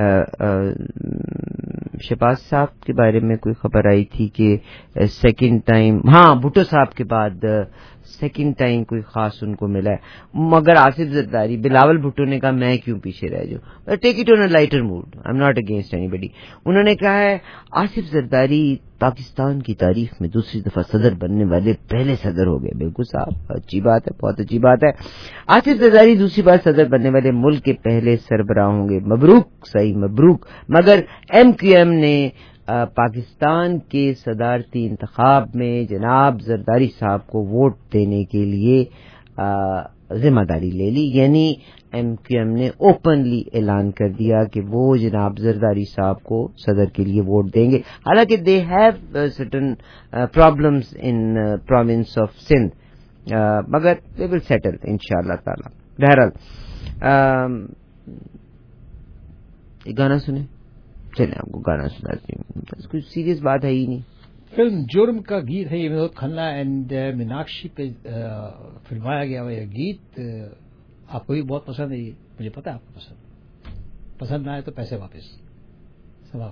شہباز صاحب کے بارے میں کوئی خبر آئی تھی کہ سیکنڈ ٹائم, ہاں بھٹو صاحب کے بعد سیکنڈ ٹائم کوئی خاص ان کو ملا ہے, مگر آصف زرداری, بلاول بھٹو نے کہا میں کیوں پیچھے رہ جاؤں, take it on a lighter mood, I am not against anybody. انہوں نے کہا ہے آصف زرداری پاکستان کی تاریخ میں دوسری دفعہ صدر بننے والے پہلے صدر ہو گئے. بالکل صاحب, اچھی بات ہے, بہت اچھی بات ہے. آصف زرداری دوسری بار صدر بننے والے ملک کے پہلے سربراہ ہوں گے. مبروک, صحیح مبروک. مگر ایم کیو ایم نے پاکستان کے صدارتی انتخاب میں جناب زرداری صاحب کو ووٹ دینے کے لیے ذمہ داری لے لی. یعنی ایم کیو ایم نے اوپنلی اعلان کر دیا کہ وہ جناب زرداری صاحب کو صدر کے لیے ووٹ دیں گے. حالانکہ they have certain problems in province of Sindh, مگر دے ول سیٹل انشاءاللہ تعالی. بہرحال یہ گانا سنیں, چلیں آپ کو گانا سناتی ہوں, کچھ سیریس بات ہے ہی نہیں. فلم جرم کا گیت ہے یہ, ونود کھنہ اینڈ میناکشی پہ فلمایا گیا ہوا یہ گیت. آپ کو بھی بہت پسند ہے یہ, مجھے پتا ہے آپ کو پسند. پسند نہ آئے تو پیسے واپس. صباح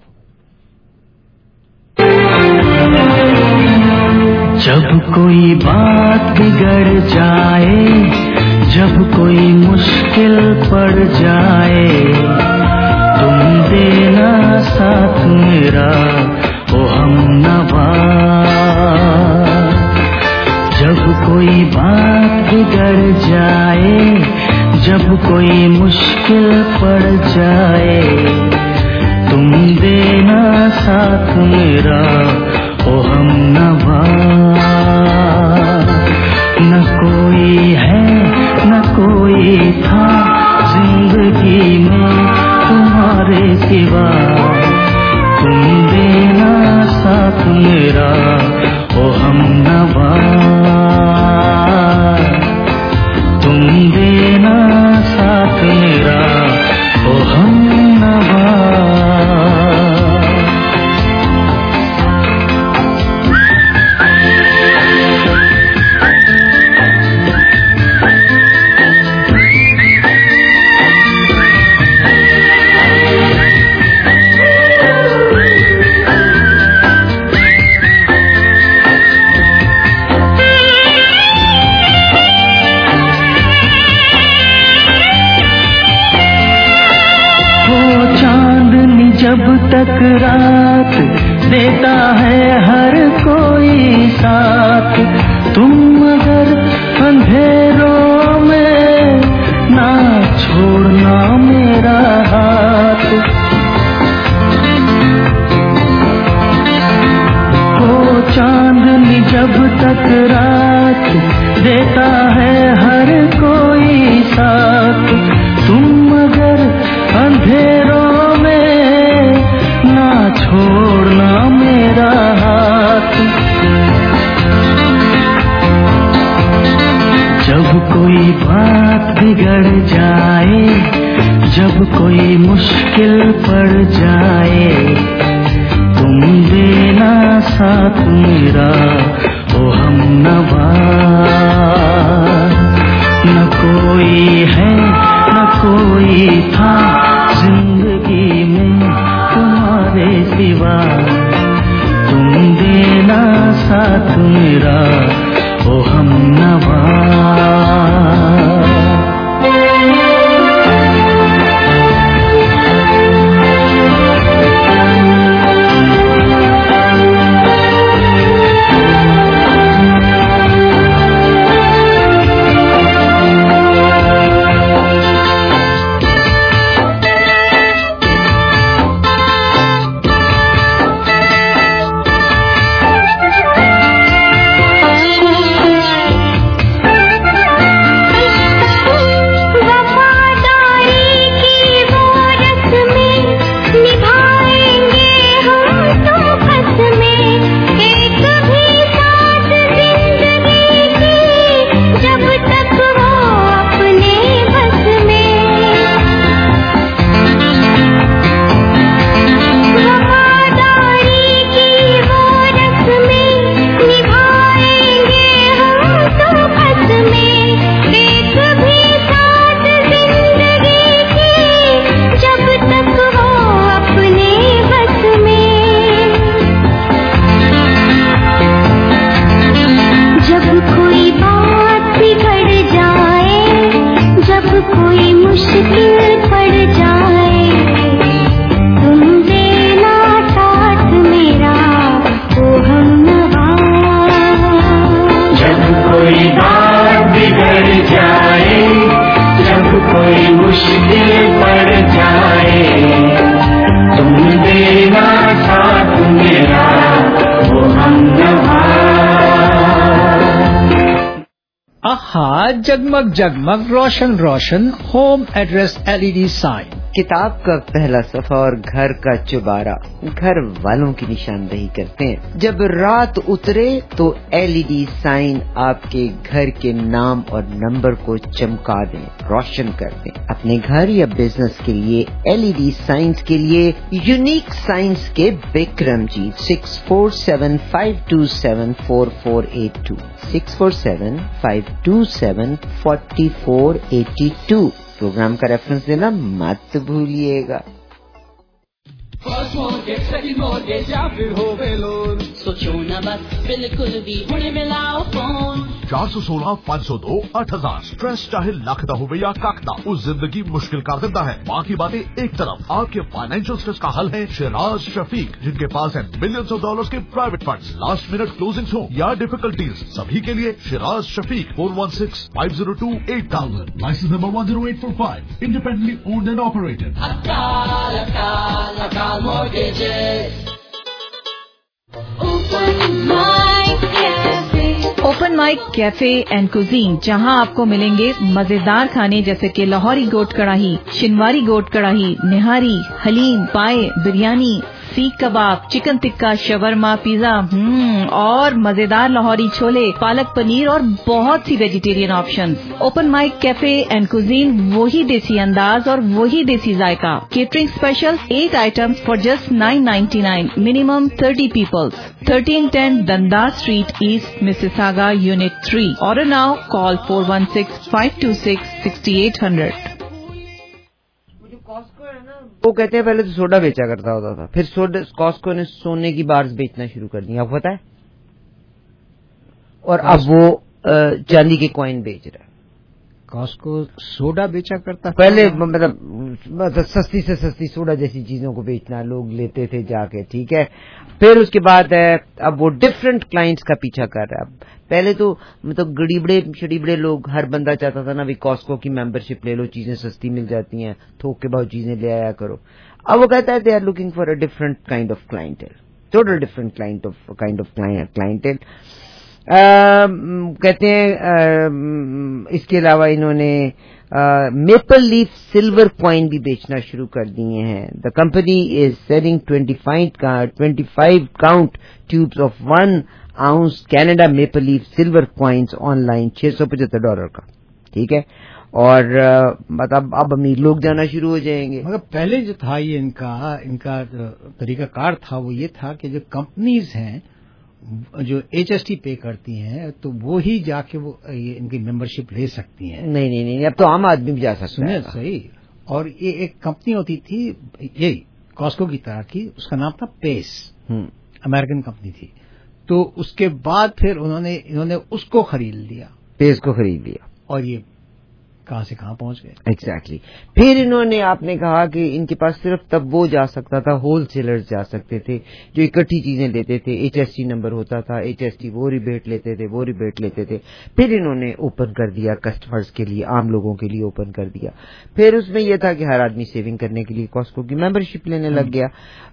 جب کوئی بات بگڑ جائے, جب کوئی مشکل پڑ جائے, تم دینا ساتھ میرا او ہم نوا. جب کوئی بات بگڑ جائے, جب کوئی مشکل پڑ جائے, تم دینا ساتھ میرا او ہم نوا. نہ کوئی ہے نہ کوئی تھا زندگی میں تمہارے سوا, تم دینا ساتھ میرا او ہم نوا. تم دینا ساتھ میرا او ہم نوا. جب تک رات دیتا ہے ہر کوئی ساتھ, تم مگر اندھیروں میں نہ چھوڑنا میرا ہاتھ. तक रात देता है हर कोई साथ, तुम मगर अंधेरों में ना छोड़ना मेरा हाथ। जब कोई बात बिगड़ जाए, जब कोई मुश्किल पड़ जाए, तुम देना साथ मेरा ओ हमनवा। न कोई है न कोई था जिंदगी में तुम्हारे सिवा, तुम देना साथ मेरा ओ हमनवा। जगमग जगमग रोशन रोशन होम एड्रेस एलईडी साइन, किताब का पहला सफा और घर का चुबारा घर वालों की निशानदेही करते हैं। जब रात उतरे तो एलईडी साइन आपके घर के नाम और नंबर को चमका दें, रोशन कर दें। अपने घर या बिजनेस के लिए एलईडी साइंस के लिए यूनिक साइंस के Bikram ji six four seven five two seven four four eight two six four seven five two seven forty four eighty two. Programme का रेफरेंस देना मत भूलिएगा। सोचो न बस बिल्कुल भी हुणे मिलाओ फोन चार सौ सोलह पाँच सौ दो आठ हजार। स्ट्रेस चाहे लख दा होवे या कख दा, उस जिंदगी मुश्किल कर देता है। बाकी बातें एक तरफ, आपके फाइनेंशियल स्ट्रेस का हल है शिराज शफीक, जिनके पास है मिलियंस ऑफ डॉलर्स के private funds. Last minute closings हो या डिफिकल्टीज, सभी के लिए Shiraz Shafiq four one six five zero two eight thousand. Licence number one zero eight four five, independently owned and operated. Akal Akal Akal mortgages. Open mic cafe and cuisine, जहां आपको मिलेंगे मजेदार खाने जैसे कि लाहौरी गोट कढ़ाई, शिनवारी गोट कढ़ाई, निहारी, haleem, paya, biryani, seekh kebab, chicken tikka, shawarma, pizza hmm और मजेदार लाहौरी छोले, पालक पनीर और बहुत सी vegetarian options. Open mic cafe and cuisine, वही देसी अंदाज और वही देसी जायका। Catering special eight items for just nine ninety nine, minimum thirty peoples. Thirteen ten Dundas street east, Mississauga, unit three. Order now, call four one six five two six sixty eight hundred. वो कहते हैं पहले तो soda बेचा करता होता था, फिर सोडा कॉस्को ने सोने की बार्स बेचना शुरू कर दी, आपको पता है, और अब वो चांदी के कॉइन बेच रहा है। कॉस्को सोडा बेचा करता था पहले, मतलब मतलब सस्ती से सस्ती सोडा जैसी चीजों को बेचना लोग लेते थे जाके, ठीक है। फिर उसके बाद अब वो डिफरेंट क्लाइंट्स का पीछा कर रहा है। अब पहले तो मतलब गड़ीबड़े शड़ीबड़े लोग, हर बंदा चाहता था ना भी कॉस्को की मेंबरशिप ले लो, चीजें सस्ती मिल जाती हैं, थोक के भाव चीजें ले आया करो। अब वो कहता है they are looking for a different kind of clientele, total different kind of kind of clientele. کہتے ہیں اس کے علاوہ انہوں نے میپل لیف سلور کوائن بھی بیچنا شروع کر دیے ہیں. The company is selling twenty five count tubes of one ounce Canada maple leaf silver coins online چھ سو پچہتر ڈالر کا. ٹھیک ہے, اور مطلب اب امیر لوگ جانا شروع ہو جائیں گے. مگر پہلے جو تھا یہ ان کا ان کا طریقہ کار تھا وہ یہ تھا کہ جو کمپنیز ہیں جو ایچ ایس ٹی پے کرتی ہیں تو وہی جا کے وہ ان کی ممبرشپ لے سکتی ہیں. نہیں نہیں نہیں, اب تو عام آدمی بھی جا سکتا ہے. صحیح. اور یہ ایک کمپنی ہوتی تھی یہی کاسکو کی طرح کی, اس کا نام تھا پیس, امریکن کمپنی تھی. تو اس کے بعد پھر انہوں نے انہوں نے اس کو خرید لیا, پیس کو خرید لیا, اور یہ کہاں سے کہاں پہنچ گئے. ایگزیکٹلی. پھر انہوں نے آپ نے کہا کہ ان کے پاس صرف تب وہ جا سکتا تھا, ہول سیلرز جا سکتے تھے جو اکٹھی چیزیں لیتے تھے. ایچ ایس ٹی نمبر ہوتا تھا, ایچ ایس ٹی وہ ریبیٹ لیتے تھے وہ ریبیٹ لیتے تھے. پھر انہوں نے اوپن کر دیا کسٹمرز کے لیے, عام لوگوں کے لیے اوپن کر دیا. پھر اس میں یہ تھا کہ ہر آدمی سیونگ کرنے کے لیے کاسکو کی ممبرشپ لینے لگ گیا.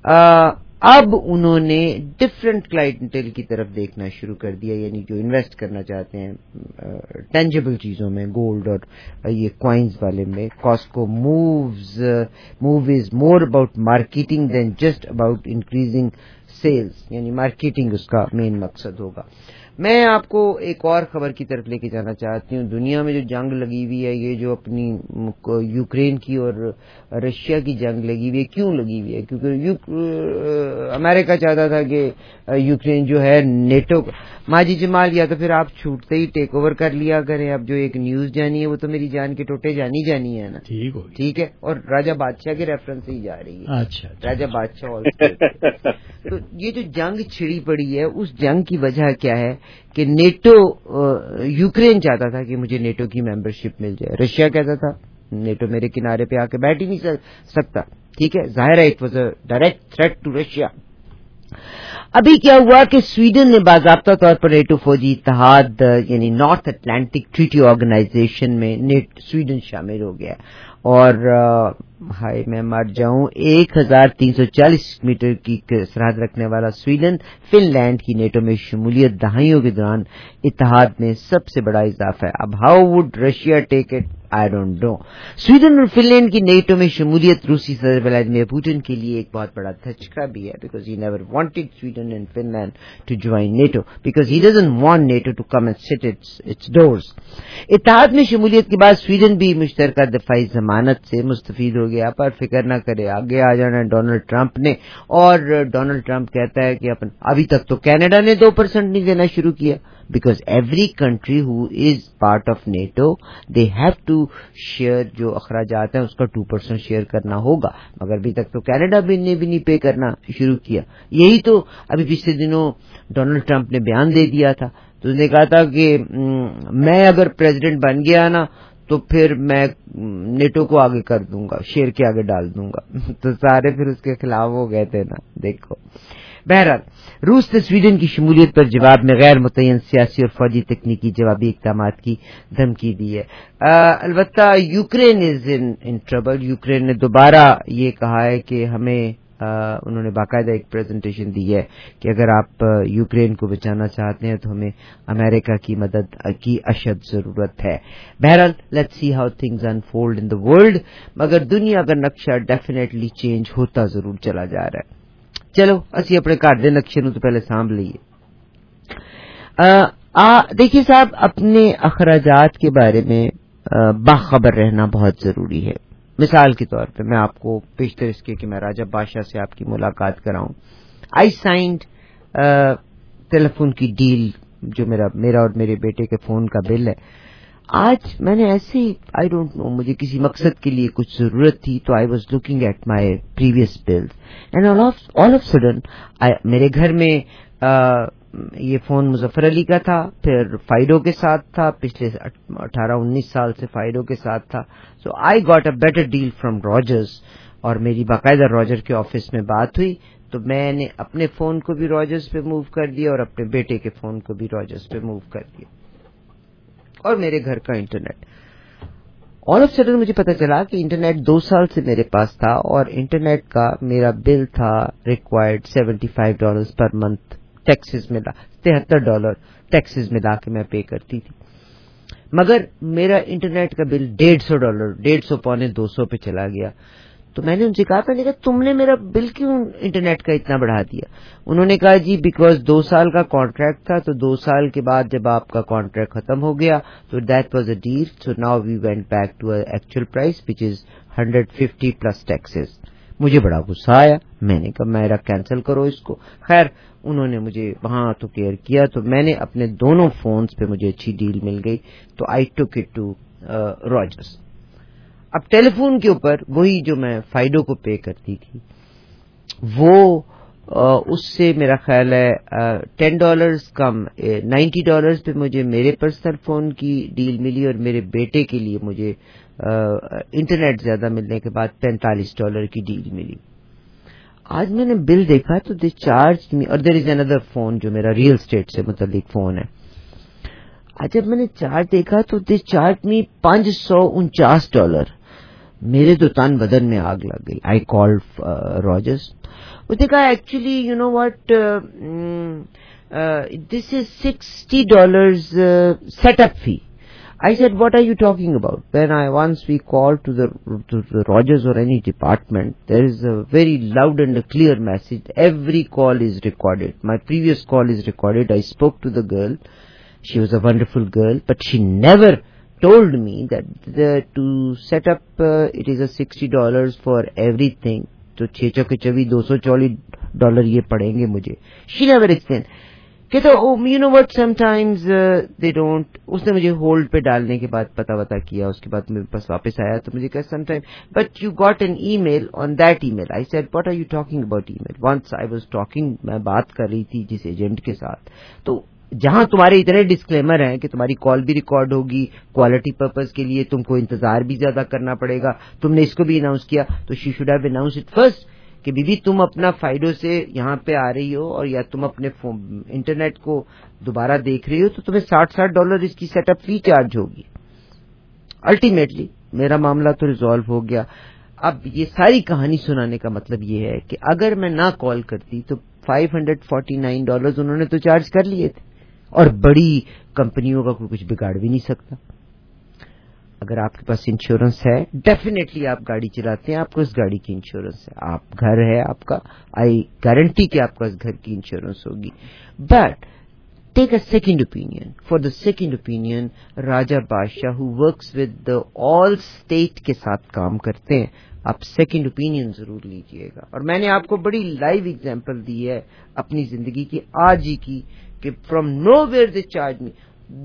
اب انہوں نے ڈفرینٹ کلائنٹیل کی طرف دیکھنا شروع کر دیا, یعنی جو انویسٹ کرنا چاہتے ہیں ٹینجیبل چیزوں میں, گولڈ اور یہ کوائنز والے میں. Costco moves move is more about marketing than just about increasing sales, یعنی مارکیٹنگ اس کا مین مقصد ہوگا. میں آپ کو ایک اور خبر کی طرف لے کے جانا چاہتی ہوں. دنیا میں جو جنگ لگی ہوئی ہے, یہ جو اپنی یوکرین کی اور رشیا کی جنگ لگی ہوئی ہے, کیوں لگی ہوئی ہے؟ کیونکہ امریکہ چاہتا تھا کہ یوکرین جو ہے نیٹو. ماجی جمال, یا تو پھر آپ چھوٹتے ہی ٹیک اوور کر لیا کریں. اب جو ایک نیوز جانی ہے وہ تو میری جان کے ٹوٹے جانی جانی ہے نا. ٹھیک ٹھیک ہے, اور راجہ بادشاہ کے ریفرنس سے ہی جا رہی ہے. اچھا, راجہ بادشاہ. تو یہ جو جنگ چھڑی پڑی ہے, اس جنگ کی وجہ کیا ہے کہ نیٹو, یوکرین چاہتا تھا کہ مجھے نیٹو کی ممبرشپ مل جائے. رشیا کہتا تھا نیٹو میرے کنارے پہ آ کے بیٹھ ہی نہیں سکتا. ٹھیک ہے, ظاہر ہے it was a direct threat to Russia. ابھی کیا ہوا کہ سویڈن نے باضابطہ طور پر نیٹو فوجی اتحاد یعنی نارتھ اٹلانٹک ٹریٹی آرگنائزیشن میں سویڈن شامل ہو گیا. اور ہائے میں مر جاؤں, ایک ہزار تین سو چالیس میٹر کی سرحد رکھنے والا سویڈن فن لینڈ کی نیٹو میں شمولیت دہائیوں کے دوران اتحاد میں سب سے بڑا اضافہ ہے. اب how would Russia take it, I don't know. Sweden اور فن لینڈ کی نیٹو میں شمولیت روسی صدر ولادیمیر پوٹن کے لیے ایک بہت بڑا دھچکا بھی ہے, because he never wanted Sweden and Finland to join NATO, because he doesn't want NATO to come and sit its doors. اتحاد میں شمولیت کے بعد سویڈن بھی مشترکہ دفاعی ضمانت سے مستفید ہو گیا. پر فکر نہ کرے, آگے آ جانا ہے ڈونلڈ ٹرمپ نے. اور ڈونلڈ ٹرمپ کہتا ہے کہ اپن ابھی تک تو کینیڈا نے دو پرسینٹ نہیں دینا شروع کیا, because every country who is part of NATO they have to share, جو اخراجات ہیں اس کا ٹو پرسینٹ شیئر کرنا ہوگا. مگر ابھی تک تو کینیڈا بھی نے بھی نہیں پے کرنا شروع کیا. یہی تو ابھی پچھلے دنوں ڈونلڈ ٹرمپ نے بیان دے دیا تھا. تو اس نے کہا تھا کہ میں اگر پریزیڈنٹ بن گیا نا تو پھر میں نیٹو کو آگے کر دوں گا, شیر کے آگے ڈال دوں گا. تو سارے پھر اس کے خلاف ہو گئے تھے نا. دیکھو, بہرحال روس نے سویڈن کی شمولیت پر جواب میں غیر متعین سیاسی اور فوجی تکنیکی جوابی اقدامات کی دھمکی دی ہے. البتہ Ukraine is in trouble. Ukraine نے دوبارہ یہ کہا ہے کہ ہمیں انہوں نے باقاعدہ ایک پریزنٹیشن دی ہے کہ اگر آپ یوکرین کو بچانا چاہتے ہیں تو ہمیں امریکہ کی مدد کی اشد ضرورت ہے. بہرحال let's see how things unfold in the world. مگر دنیا کا نقشہ ڈیفینیٹلی چینج ہوتا ضرور چلا جا رہا ہے. چلو اسی اپنے گھر دے نقشے نو تو پہلے سانبھ لئیے. دیکھیے صاحب, اپنے اخراجات کے بارے میں باخبر رہنا بہت ضروری ہے. مثال کے طور پہ میں آپ کو پیشتر اس کے کہ میں راجہ بادشاہ سے آپ کی ملاقات کراؤں. آئی سائنڈ ٹیلی فون کی ڈیل, جو میرا میرا اور میرے بیٹے کے فون کا بل ہے. آج میں نے ایسے ہی آئی ڈونٹ نو مجھے کسی مقصد کے لیے کچھ ضرورت تھی, تو I was looking at my previous bills and all of sudden میرے گھر میں uh, یہ فون مظفر علی کا تھا, پھر فائڈو کے ساتھ تھا, پچھلے اٹھارہ انیس سال سے فائڈو کے ساتھ تھا. So I got a better deal from Rogers, اور میری باقاعدہ راجر کے آفس میں بات ہوئی تو میں نے اپنے فون کو بھی راجرز پہ موو کر دیا اور اپنے بیٹے کے فون کو بھی راجرز پہ موو کر دیا, اور میرے گھر کا انٹرنیٹ. آل آف سڈن مجھے پتا چلا کہ انٹرنیٹ دو سال سے میرے پاس تھا, اور انٹرنیٹ کا میرا بل تھا required seventy five dollars per month taxes ملا تہتر ڈالر ٹیکسز ملا کے میں پے کرتی تھی. مگر میرا انٹرنیٹ کا بل ڈیڑھ سو ڈالر ڈیڑھ سو پونے دو سو پہ چلا گیا. تو میں نے ان سے کہا میں نے کہا تم نے میرا بل کیوں انٹرنیٹ کا اتنا بڑھا دیا؟ انہوں نے کہا جی بیکاز دو سال کا کانٹریکٹ تھا, تو دو سال کے بعد جب آپ کا کانٹریکٹ ختم ہو گیا تو that was a deal, so now we went back to actual price which is hundred fifty plus taxes. مجھے بڑا غصہ آیا, میں نے کہا میرا کینسل کرو اس کو. خیر انہوں نے مجھے وہاں تو کیئر کیا, تو میں نے اپنے دونوں فونز پہ مجھے اچھی ڈیل مل گئی, تو آئی ٹوک اٹ ٹو راجرز. اب ٹیلی فون کے اوپر وہی جو میں فائڈو کو پے کرتی تھی وہ uh, اس سے میرا خیال ہے ٹین ڈالرز کم نائنٹی ڈالرز پہ مجھے میرے پرسنل فون کی ڈیل ملی, اور میرے بیٹے کے لیے مجھے انٹرنیٹ uh, زیادہ ملنے کے بعد پینتالیس ڈالر کی ڈیل ملی. آج میں نے بل دیکھا تو دے چارج می, اور دیر از اندر فون جو میرا ریئل اسٹیٹ سے متعلق فون ہے. آج جب میں نے چارج دیکھا تو دے چارج می پانچ سو انچاس ڈالر. میرے تو تن بدن میں آگ لگ گئی. آئی کال راجرز. اس نے کہا actually you know what this is sixty dollars set up fee. I said, what are you talking about? When I once we called to the to the Rogers or any department, there is a very loud and a clear message. Every call is recorded. My previous call is recorded. I spoke to the girl. She was a wonderful girl, but she never told me that the, to set up uh, it is a sixty dollars for everything. تو چھ چوکے چوبیس دو سو چالیس dollar یہ پڑیں گے مجھے. She never explained. کہتا you know what sometimes they don't. اس نے مجھے ہولڈ پہ ڈالنے کے بعد پتا وتا کیا, اس کے بعد میرے پاس واپس آیا تو مجھے کہا sometime but you got an email on that email. I said what are you talking about email. Once I was talking, میں بات کر رہی تھی جس ایجنٹ کے ساتھ, تو جہاں تمہارے اتنے ڈسکلیمر ہیں کہ تمہاری کال بھی ریکارڈ ہوگی کوالٹی پرپز کے لیے, تم کو انتظار بھی زیادہ کرنا پڑے گا, تم نے اس کو بھی اناؤنس کیا, تو she should have announce it first کہ بی بی تم اپنا فائدوں سے یہاں پہ آ رہی ہو اور یا تم اپنے انٹرنیٹ کو دوبارہ دیکھ رہی ہو تو تمہیں ساٹھ ساٹھ ڈالر اس کی سیٹ اپ فی چارج ہوگی. الٹیمیٹلی میرا معاملہ تو ریزالو ہو گیا. اب یہ ساری کہانی سنانے کا مطلب یہ ہے کہ اگر میں نہ کال کرتی تو five hundred forty nine dollar انہوں نے تو چارج کر لیے تھے, اور بڑی کمپنیوں کا کوئی کچھ بگاڑ بھی نہیں سکتا. اگر آپ کے پاس انشورنس ہے, ڈیفینیٹلی آپ گاڑی چلاتے ہیں, آپ کو اس گاڑی کی انشورنس ہے. آپ گھر ہے آپ کا, آئی گارنٹی کہ آپ کو اس گھر کی انشورنس ہوگی. But take a second opinion. For the second opinion Raja Badshah who works with Allstate کے ساتھ کام کرتے ہیں, آپ سیکنڈ اوپینین ضرور لیجئے گا. اور میں نے آپ کو بڑی لائیو ایگزامپل دی ہے اپنی زندگی کی آج ہی کی کہ from nowhere they charge me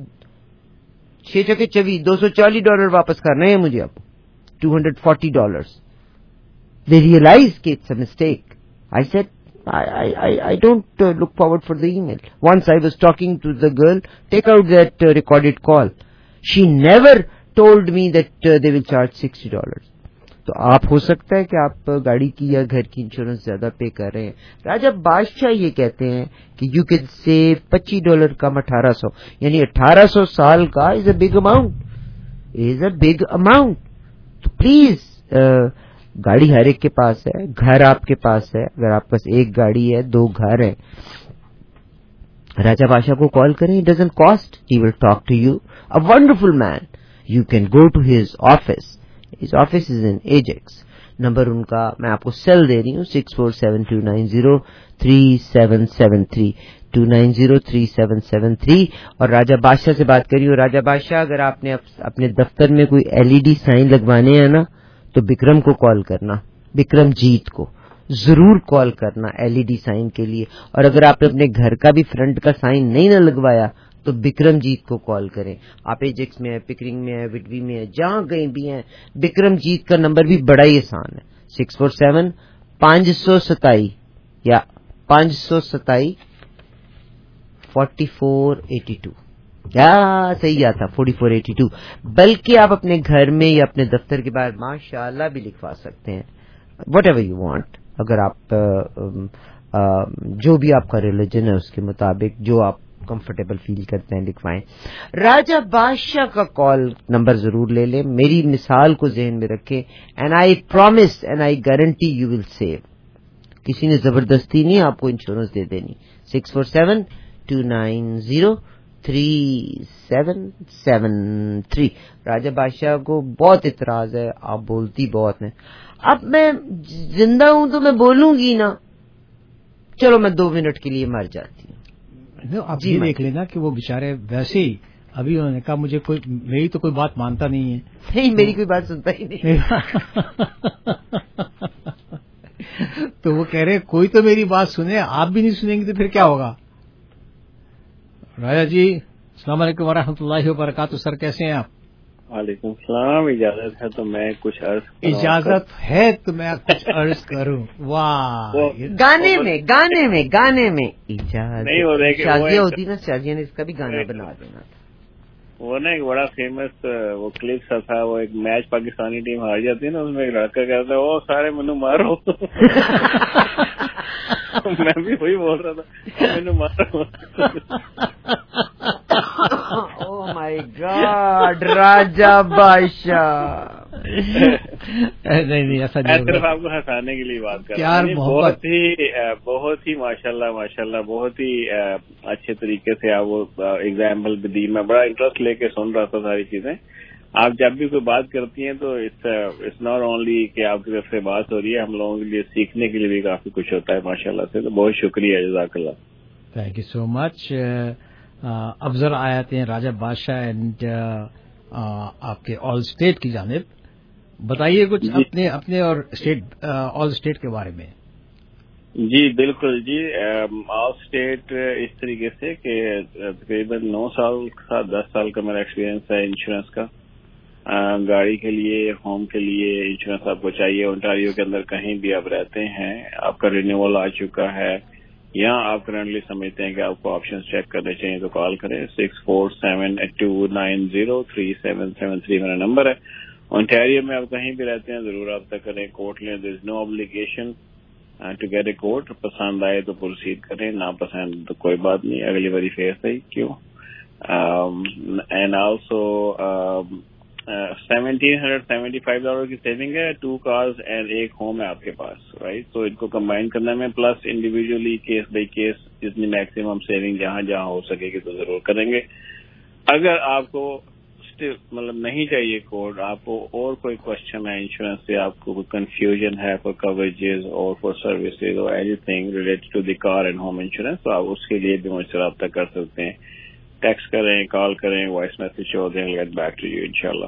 چھ چکے چوبیس دو سو چالیس ڈالر واپس کرنے ہیں مجھے اب two hundred forty dollar. They realise کہ it's a mistake. I said I don't uh, look forward for the email. Once I was talking to the girl, take out that uh, recorded call. She never told me that uh, they will charge sixty dollars. تو آپ ہو سکتا ہے کہ آپ گاڑی کی یا گھر کی انشورنس زیادہ پے کر رہے ہیں. راجا بادشاہ یہ کہتے ہیں کہ یو کین سیو پچیس ڈالر کم اٹھارہ سو, یعنی اٹھارہ سو سال کا is a big amount, is a big amount. تو پلیز گاڑی ہر ایک کے پاس ہے, گھر آپ کے پاس ہے, اگر آپ کے پاس ایک گاڑی ہے دو گھر ہیں, راجا بادشاہ کو کال کریں. It doesn't cost, he will talk to you. A wonderful man. You can go to his office. His office is in Ajax. نمبر ان کا میں آپ کو سیل دے رہی ہوں, six four seven two nine zero three seven seven three two nine zero three seven seven three. اور راجا بادشاہ سے بات کری. اور راجا بادشاہ اگر آپ نے اپنے دفتر میں کوئی ایل ای ڈی سائن لگوانے ہیں نا تو بکرم کو کال کرنا, بکرم جیت کو ضرور کال کرنا ایل ای ڈی سائن کے لیے. اور اگر آپ نے اپنے گھر کا بھی فرنٹ کا سائن نہیں نہ لگوایا تو بکرم جیت کو کال کریں. آپ ایجیکس میں ہے, پکرنگ میں ہے, وڈوی میں ہے, جہاں کہیں بھی ہیں, بکرم جیت کا نمبر بھی بڑا ہی آسان ہے, سکس فور سیون پانچ سو ستائی یا پانچ سو ستائی فورٹی فور ایٹی ٹو یا صحیح آتا فورٹی فور ایٹی ٹو. بلکہ آپ اپنے گھر میں یا اپنے دفتر کے باہر ماشاء اللہ بھی لکھوا سکتے ہیں, وٹ ایور یو وانٹ. اگر آپ جو بھی آپ کا ریلیجن ہے اس کے مطابق جو آپ کمفرٹیبل فیل کرتے ہیں لکھوائیں. راجا بادشاہ کا کال نمبر ضرور لے لیں, میری مثال کو ذہن میں رکھیں. And I promise and I guarantee you will save. کسی نے زبردستی نہیں آپ کو انشورنس دے دینی. Six four seven two nine zero three seven seven three. Raja Badshah کو بہت اعتراض ہے, آپ بولتی بہت ہیں. اب میں زندہ ہوں تو میں بولوں گی نا, چلو میں دو منٹ کے لیے مر جاتی ہوں. آپ یہ دیکھ لینا کہ وہ بےچارے ویسے ہی ابھی انہوں نے کہا مجھے کوئی میری تو کوئی بات مانتا نہیں ہے. نہیں, میری کوئی بات سنتا ہی نہیں. تو وہ کہہ رہے کوئی تو میری بات سنے, آپ بھی نہیں سنیں گے تو پھر کیا ہوگا. راجا جی السلام علیکم ورحمۃ اللہ وبرکاتہ. سر کیسے ہیں آپ؟ وعلیکم السلام. اجازت ہے تو میں کچھ عرض اجازت ہے تو میں کچھ عرض کروں. واہ, گانے میں گانے میں گانے میں اجازت نہیں ہو رہے. شازیہ ہوتی نا, شازیہ نے اس کا بھی گانا بنا دینا تھا. وہ نا ایک بڑا فیمس وہ کلپ سا تھا, وہ ایک میچ پاکستانی ٹیم ہار جاتی ہے نا, اس میں ایک لڑکا کہتا ہے او سارے منو مارو. میں بھی وہی بول رہا تھا, منو مارو. او مائی گاڈ, راجہ بادشاہ. نہیں نہیں ایسا نہیں, صرف آپ کو ہنسانے کے لیے بات کر رہا ہوں. بہت ہی بہت ہی ماشاء اللہ ماشاء اللہ بہت ہی اچھے طریقے سے آپ وہ ایگزامپل بھی دی. میں بڑا انٹرسٹ لے کے سن رہا تھا ساری چیزیں. آپ جب بھی کوئی بات کرتی ہیں تو اٹس ناٹ اونلی کہ آپ کی طرف سے بات ہو رہی ہے, ہم لوگوں کے لیے سیکھنے کے لیے بھی کافی کچھ ہوتا ہے ماشاء اللہ سے. تو بہت شکریہ, جزاک اللہ. تھینک یو سو مچ. افضل آیات ہیں راجہ بادشاہ اینڈ آپ کے آل اسٹیٹ کی جانب. بتائیے کچھ جی. اپنے اپنے اور اسٹیٹ آل اسٹیٹ کے بارے میں. جی بالکل جی. آل اسٹیٹ اس طریقے سے کہ تقریباً نو سال کا دس سال کا میرا ایکسپیرینس ہے انشورنس کا. گاڑی کے لیے, ہوم کے لیے انشورنس آپ کو چاہیے. اونٹاریو کے اندر کہیں بھی آپ رہتے ہیں, آپ کا رینیول آ چکا ہے یا آپ کرنٹلی سمجھتے ہیں کہ آپ کو آپشن چیک کرنے چاہیے تو کال کریں. Six four seven two nine zero three seven seven three میرا نمبر ہے. اونٹاریو میں آپ کہیں بھی رہتے ہیں ضرور رابطہ کریں, کوٹ لیں. There is no obligation to get a quote. پسند آئے تو پروسیڈ کریں, نا پسند تو کوئی بات نہیں, اگلی باری پھر صحیح کیوں. And also seventeen hundred seventy five dollar کی سیونگ ہے, ٹو کارز اینڈ ایک ہوم ہے آپ کے پاس, رائٹ. تو ان کو کمبائن کرنے میں plus individually case by case جتنی میکسیمم سیونگ جہاں جہاں ہو سکے گی تو ضرور کریں گے. اگر آپ کو مطلب نہیں چاہیے کوڈ, آپ کو اور کوئی کوشچن ہے انشورنس سے, آپ کو کوئی کنفیوژن ہے فار کوریجز اور فار سروسز اور anything related to the car and home insurance, تو آپ اس کے لیے بھی مجھ سے رابطہ کر سکتے ہیں. ٹیکسٹ کریں, کال کریں, وائس میسج چھوڑ دیں, گیٹ بیک ٹو یو انشاءاللہ.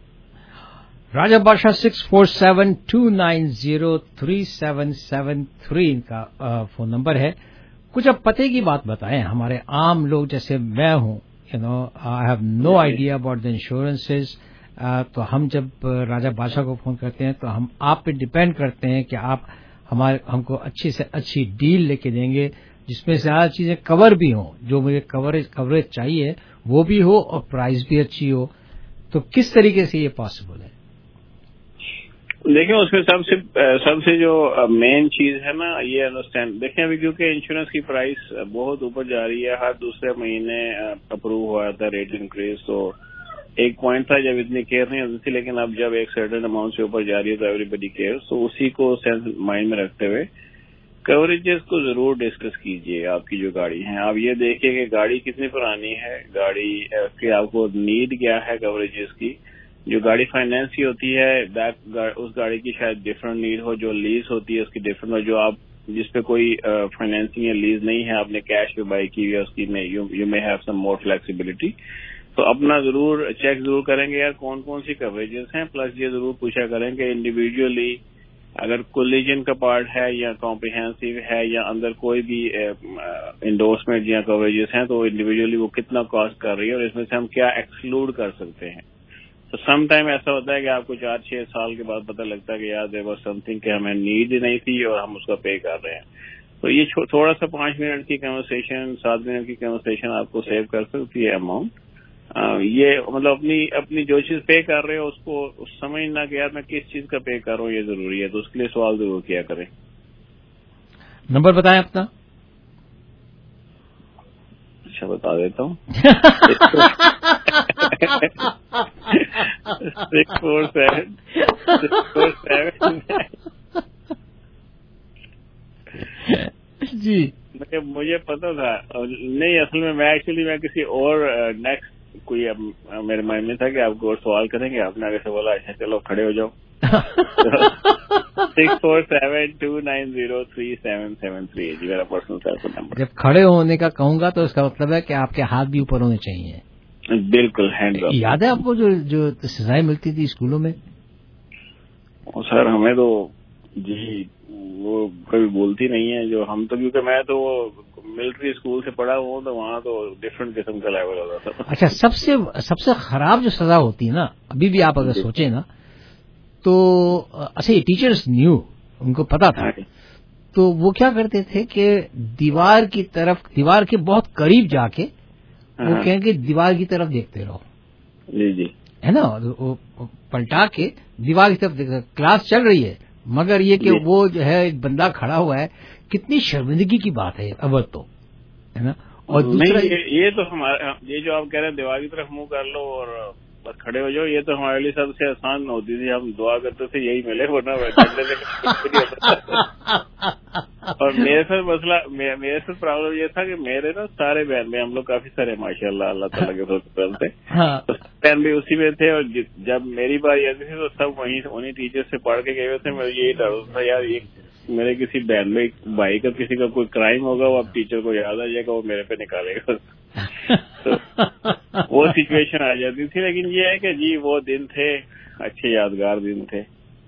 Raja Badshah six four seven two nine zero three seven seven three ان کا فون نمبر ہے. کچھ اب پتے کی بات بتائیں. ہمارے عام لوگ جیسے میں ہوں, you know I have no idea about the insurances. تو ہم جب راجہ بادشاہ کو فون کرتے ہیں تو ہم آپ پہ ڈپینڈ کرتے ہیں کہ آپ ہمارے ہم کو اچھی سے اچھی ڈیل لے کے دیں گے جس میں زیادہ چیزیں کور بھی ہوں, جو مجھے کوریج کوریج چاہیے وہ بھی ہو اور پرائز بھی اچھی ہو. تو کس طریقے سے یہ پاسبل ہے؟ دیکھیں اس میں سب سے سب سے جو مین چیز ہے نا یہ انڈرسٹینڈ. دیکھیں ابھی کیونکہ انشورنس کی پرائس بہت اوپر جا رہی ہے, ہر دوسرے مہینے اپروو ہوا تھا ریٹ انکریز. تو ایک پوائنٹ تھا جب اتنی کیئر نہیں ہوتی تھی, لیکن اب جب ایک سرٹن اماؤنٹ سے اوپر جا رہی ہے تو ایوری بڈی کیئر. تو اسی کو سینس مائنڈ میں رکھتے ہوئے کوریجز کو ضرور ڈسکس کیجیے. آپ کی جو گاڑی ہیں آپ یہ دیکھیں کہ گاڑی کتنی پرانی ہے, گاڑی کی آپ کو نیڈ کیا ہے کوریجز کی. جو گاڑی فائنینس کی ہوتی ہے اس گاڑی کی شاید ڈفرنٹ نیڈ ہو, جو لیز ہوتی ہے اس کی ڈفرنٹ ہو, جو آپ جس پہ کوئی فائنینسنگ یا لیز نہیں ہے, آپ نے کیش پہ بائی کی ہوئی ہے, اس کی you may have some more flexibility. تو اپنا ضرور چیک ضرور کریں گے یار کون کون سی کوریجز ہیں. پلس یہ ضرور پوچھا کریں کہ انڈیویجولی اگر کولیجن کا پارٹ ہے یا کمپریہنسو ہے یا اندر کوئی بھی انڈورسمنٹ یا کوریجز ہیں تو انڈیویجولی وہ کتنا کاسٹ کر رہی ہے اور اس میں سے ہم کیا ایکسکلوڈ کر سکتے ہیں. تو سم ٹائم ایسا ہوتا ہے کہ آپ کو چار چھ سال کے بعد پتہ لگتا ہے کہ یار دیر واز سم تھنگ کہ ہمیں نیڈ ہی نہیں تھی اور ہم اس کا پے کر رہے ہیں. تو یہ تھوڑا سا پانچ منٹ کی کنورسیشن, سات منٹ کی کنورسیشن آپ کو سیو کر سکتی ہے اماؤنٹ. یہ مطلب اپنی اپنی جو چیز پے کر رہے ہو اس کو سمجھنا کہ یار میں کس چیز کا پے کر رہا ہوں, یہ ضروری ہے. تو اس کے لیے سوال ضرور کیا کریں. نمبر بتائیں اپنا. اچھا بتا دیتا ہوں. Six four seven six four seven جی مجھے پتا تھا نہیں، اصل میں میں ایکچولی میں کسی اور نیکسٹ کوئی میرے مائنڈ میں تھا کہ آپ کو اور سوال کریں گے. آپ نے آگے سے بولا اچھا چلو کھڑے ہو جاؤ. Six four seven two nine zero three seven seven three ہے جی میرا پرسنل ٹیلیفون نمبر. جب کھڑے ہونے کا کہوں گا تو اس کا مطلب ہے کہ آپ کے ہاتھ بھی اوپر ہونے چاہیے. بالکل ہینڈ. یاد ہے آپ کو جو جو سزائیں ملتی تھی اسکولوں میں؟ سر ہمیں تو جی وہ کبھی بولتی نہیں ہے. جو ہم تو کیونکہ میں تو وہ ملٹری اسکول سے پڑھا ہوں تو وہاں تو ڈفرینٹ قسم کا لیول ہوتا تھا. اچھا سب سے سب سے خراب جو سزا ہوتی ہے نا ابھی بھی آپ اگر سوچیں نا تو اچھا یہ ٹیچرز نیو ان کو پتا تھا تو وہ کیا کرتے تھے کہ دیوار کی طرف دیوار کے بہت قریب جا کے وہ کہیں کہ دیوار کی طرف دیکھتے رہو. جی جی ہے نا پلٹا کے دیوار کی طرف دیکھ کلاس چل رہی ہے مگر یہ کہ وہ جو ہے ایک بندہ کھڑا ہوا ہے کتنی شرمندگی کی بات ہے اول تو ہے نا. اور دوسرا یہ تو ہمارا یہ جو آپ کہہ رہے ہیں دیوار کی طرف منہ کر لو اور بس کھڑے ہو جاؤ یہ تو ہمارے لیے سب سے آسان ہوتی تھی. ہم دعا کرتے تھے یہی ملے ورنہ اور میرے ساتھ مسئلہ میرے ساتھ پرابلم یہ تھا کہ میرے نا سارے بہن میں ہم لوگ کافی سارے ماشاء اللہ اللہ تعالیٰ کے فضل سے بہن بھی اسی میں تھے اور جب میری باری آتی تھی تو سب وہیں انہیں ٹیچر سے پڑھ کے گئے ہوئے تھے. مجھے یہی ڈر تھا یار یہ میرے کسی بہن میں بھائی کا کسی کا کوئی کرائم ہوگا وہ اب ٹیچر کو یاد آ جائے گا وہ میرے پہ نکالے گا. وہ سچویشن آ جاتی تھی. لیکن یہ ہے کہ جی وہ دن تھے اچھے یادگار دن تھے.